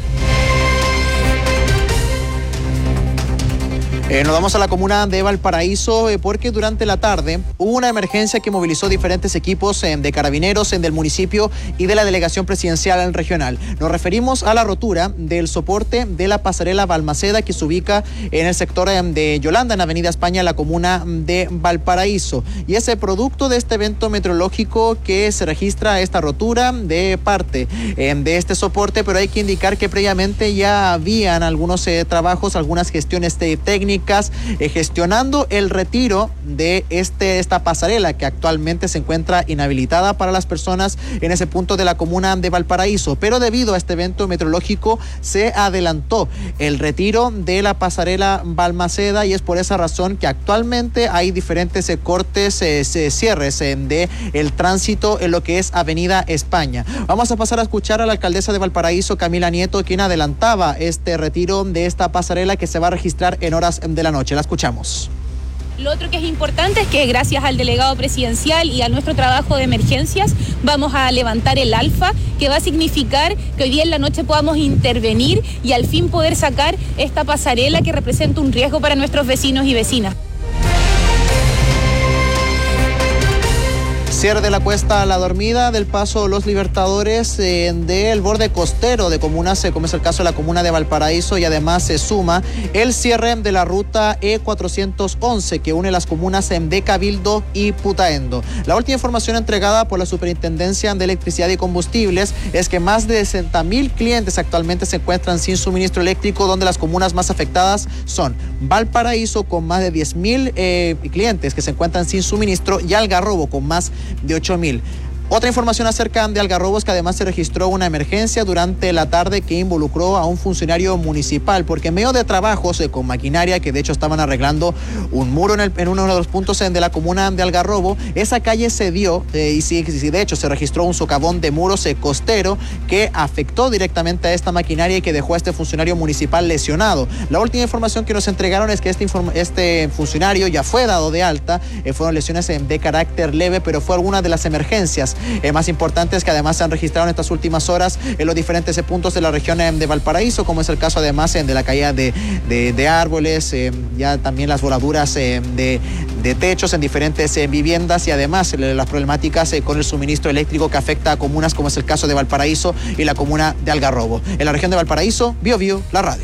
Eh, nos vamos a la comuna de Valparaíso eh, porque durante la tarde hubo una emergencia que movilizó diferentes equipos eh, de carabineros eh, del municipio y de la delegación presidencial regional. Nos referimos a la rotura del soporte de la pasarela Balmaceda que se ubica en el sector eh, de Yolanda, en Avenida España, la comuna de Valparaíso. Y es el producto de este evento meteorológico que se registra esta rotura de parte eh, de este soporte, pero hay que indicar que previamente ya habían algunos eh, trabajos, algunas gestiones eh, técnicas Eh, gestionando el retiro de este, esta pasarela que actualmente se encuentra inhabilitada para las personas en ese punto de la comuna de Valparaíso, pero debido a este evento meteorológico se adelantó el retiro de la pasarela Balmaceda y es por esa razón que actualmente hay diferentes eh, cortes, eh, cierres eh, de el tránsito en lo que es Avenida España. Vamos a pasar a escuchar a la alcaldesa de Valparaíso, Camila Nieto, quien adelantaba este retiro de esta pasarela que se va a registrar en horas de la noche. La escuchamos. Lo otro que es importante es que gracias al delegado presidencial y a nuestro trabajo de emergencias vamos a levantar el alfa, que va a significar que hoy día en la noche podamos intervenir y al fin poder sacar esta pasarela que representa un riesgo para nuestros vecinos y vecinas. Cierre de la Cuesta La Dormida, del paso Los Libertadores, eh, del borde costero de comunas, eh, como es el caso de la comuna de Valparaíso, y además se eh, suma el cierre de la ruta E cuatrocientos once que une las comunas eh, de Cabildo y Putaendo. La última información entregada por la Superintendencia de Electricidad y Combustibles es que más de sesenta mil clientes actualmente se encuentran sin suministro eléctrico, donde las comunas más afectadas son Valparaíso con más de diez mil eh, clientes que se encuentran sin suministro y Algarrobo con más de ocho mil. Otra información acerca de Algarrobos, que además se registró una emergencia durante la tarde que involucró a un funcionario municipal, porque en medio de trabajos eh, con maquinaria, que de hecho estaban arreglando un muro en, el, en uno de los puntos eh, de la comuna de Algarrobo, esa calle se dio eh, y sí, sí, de hecho se registró un socavón de muros eh, costero que afectó directamente a esta maquinaria y que dejó a este funcionario municipal lesionado. La última información que nos entregaron es que este, este funcionario ya fue dado de alta, eh, fueron lesiones eh, de carácter leve, pero fue alguna de las emergencias Eh, más importantes que además se han registrado en estas últimas horas en los diferentes eh, puntos de la región eh, de Valparaíso, como es el caso además eh, de la caída de, de, de árboles, eh, ya también las voladuras eh, de, de techos en diferentes eh, viviendas y además eh, las problemáticas eh, con el suministro eléctrico que afecta a comunas como es el caso de Valparaíso y la comuna de Algarrobo. En la región de Valparaíso, Bio Bio, la radio.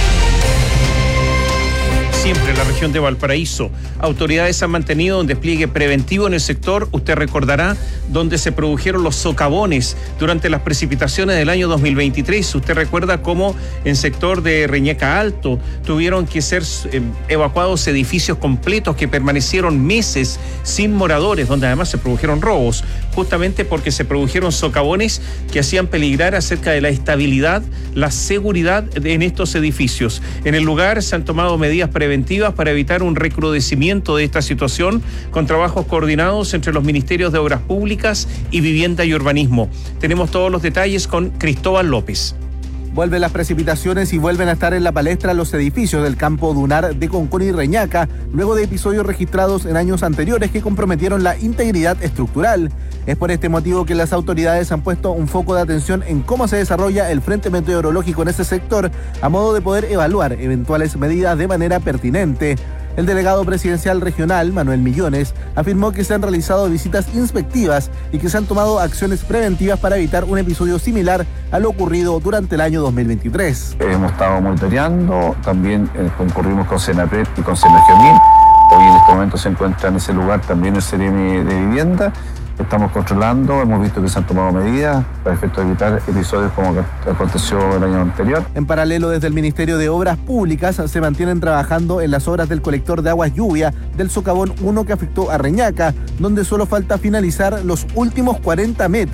Siempre en la región de Valparaíso. Autoridades han mantenido un despliegue preventivo en el sector, usted recordará, donde se produjeron los socavones durante las precipitaciones del año dos mil veintitrés. Usted recuerda cómo en sector de Reñaca Alto tuvieron que ser eh, evacuados edificios completos que permanecieron meses sin moradores, donde además se produjeron robos, justamente porque se produjeron socavones que hacían peligrar acerca de la estabilidad, la seguridad en estos edificios. En el lugar se han tomado medidas preventivas para evitar un recrudecimiento de esta situación con trabajos coordinados entre los ministerios de Obras Públicas y Vivienda y Urbanismo. Tenemos todos los detalles con Cristóbal López. Vuelven las precipitaciones y vuelven a estar en la palestra los edificios del campo dunar de Concón y Reñaca, luego de episodios registrados en años anteriores que comprometieron la integridad estructural. Es por este motivo que las autoridades han puesto un foco de atención en cómo se desarrolla el frente meteorológico en ese sector, a modo de poder evaluar eventuales medidas de manera pertinente. El delegado presidencial regional, Manuel Millones, afirmó que se han realizado visitas inspectivas y que se han tomado acciones preventivas para evitar un episodio similar a lo ocurrido durante el año dos mil veintitrés. Hemos estado monitoreando, también eh, concurrimos con Senapred y con Senagiomín. Hoy en este momento se encuentra en ese lugar también el Ceremi de Vivienda. Estamos controlando, hemos visto que se han tomado medidas para efecto de evitar episodios como aconteció el año anterior. En paralelo, desde el Ministerio de Obras Públicas se mantienen trabajando en las obras del colector de aguas lluvia del socavón uno que afectó a Reñaca, donde solo falta finalizar los últimos cuarenta metros.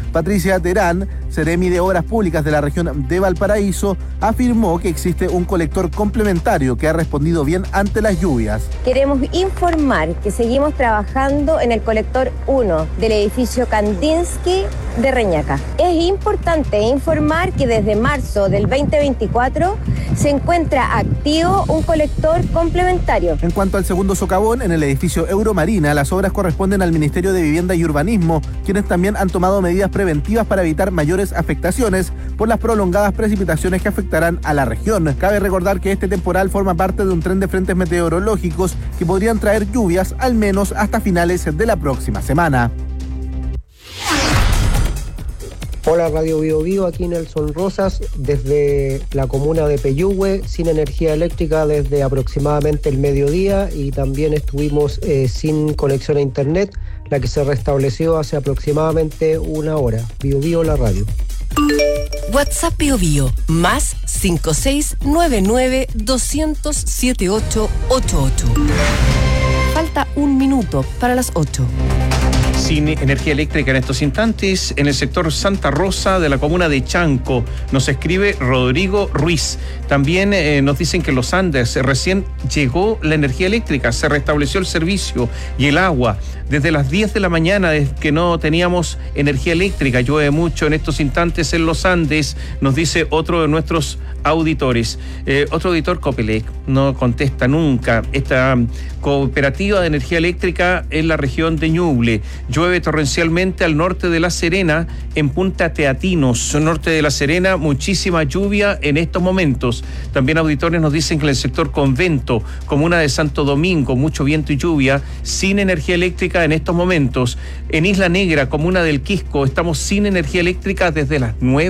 Patricia Terán, seremi de Obras Públicas de la región de Valparaíso, afirmó que existe un colector complementario que ha respondido bien ante las lluvias. Queremos informar que seguimos trabajando en el colector uno del edificio Kandinsky de Reñaca. Es importante informar que desde marzo del veinte veinticuatro se encuentra activo un colector complementario. En cuanto al segundo socavón, en el edificio Euromarina, las obras corresponden al Ministerio de Vivienda y Urbanismo, quienes también han tomado medidas preventivas para evitar mayores afectaciones por las prolongadas precipitaciones que afectarán a la región. Cabe recordar que este temporal forma parte de un tren de frentes meteorológicos que podrían traer lluvias al menos hasta finales de la próxima semana. Hola Radio Bio Bio, aquí Nelson Rosas, desde la comuna de Peyúgue, sin energía eléctrica desde aproximadamente el mediodía, y también estuvimos eh, sin conexión a internet, la que se restableció hace aproximadamente una hora. Bio Bio, la radio. WhatsApp Bio Bio, más cinco seis nueve nueve dos cero cero siete ocho ocho ocho. Falta un minuto para las ocho. Sin energía eléctrica en estos instantes en el sector Santa Rosa de la comuna de Chanco. Nos escribe Rodrigo Ruiz. También eh, nos dicen que en los Andes recién llegó la energía eléctrica, se restableció el servicio y el agua. Desde las diez de la mañana, desde que no teníamos energía eléctrica, llueve mucho en estos instantes en los Andes, nos dice otro de nuestros auditores. Eh, otro auditor, Copelec, no contesta nunca. Esta um, cooperativa de energía eléctrica en la región de Ñuble. Llueve torrencialmente al norte de La Serena, en Punta Teatinos, norte de La Serena, muchísima lluvia en estos momentos. También auditores nos dicen que en el sector Convento, comuna de Santo Domingo, mucho viento y lluvia, sin energía eléctrica en estos momentos. En Isla Negra, comuna del Quisco, estamos sin energía eléctrica desde las nueve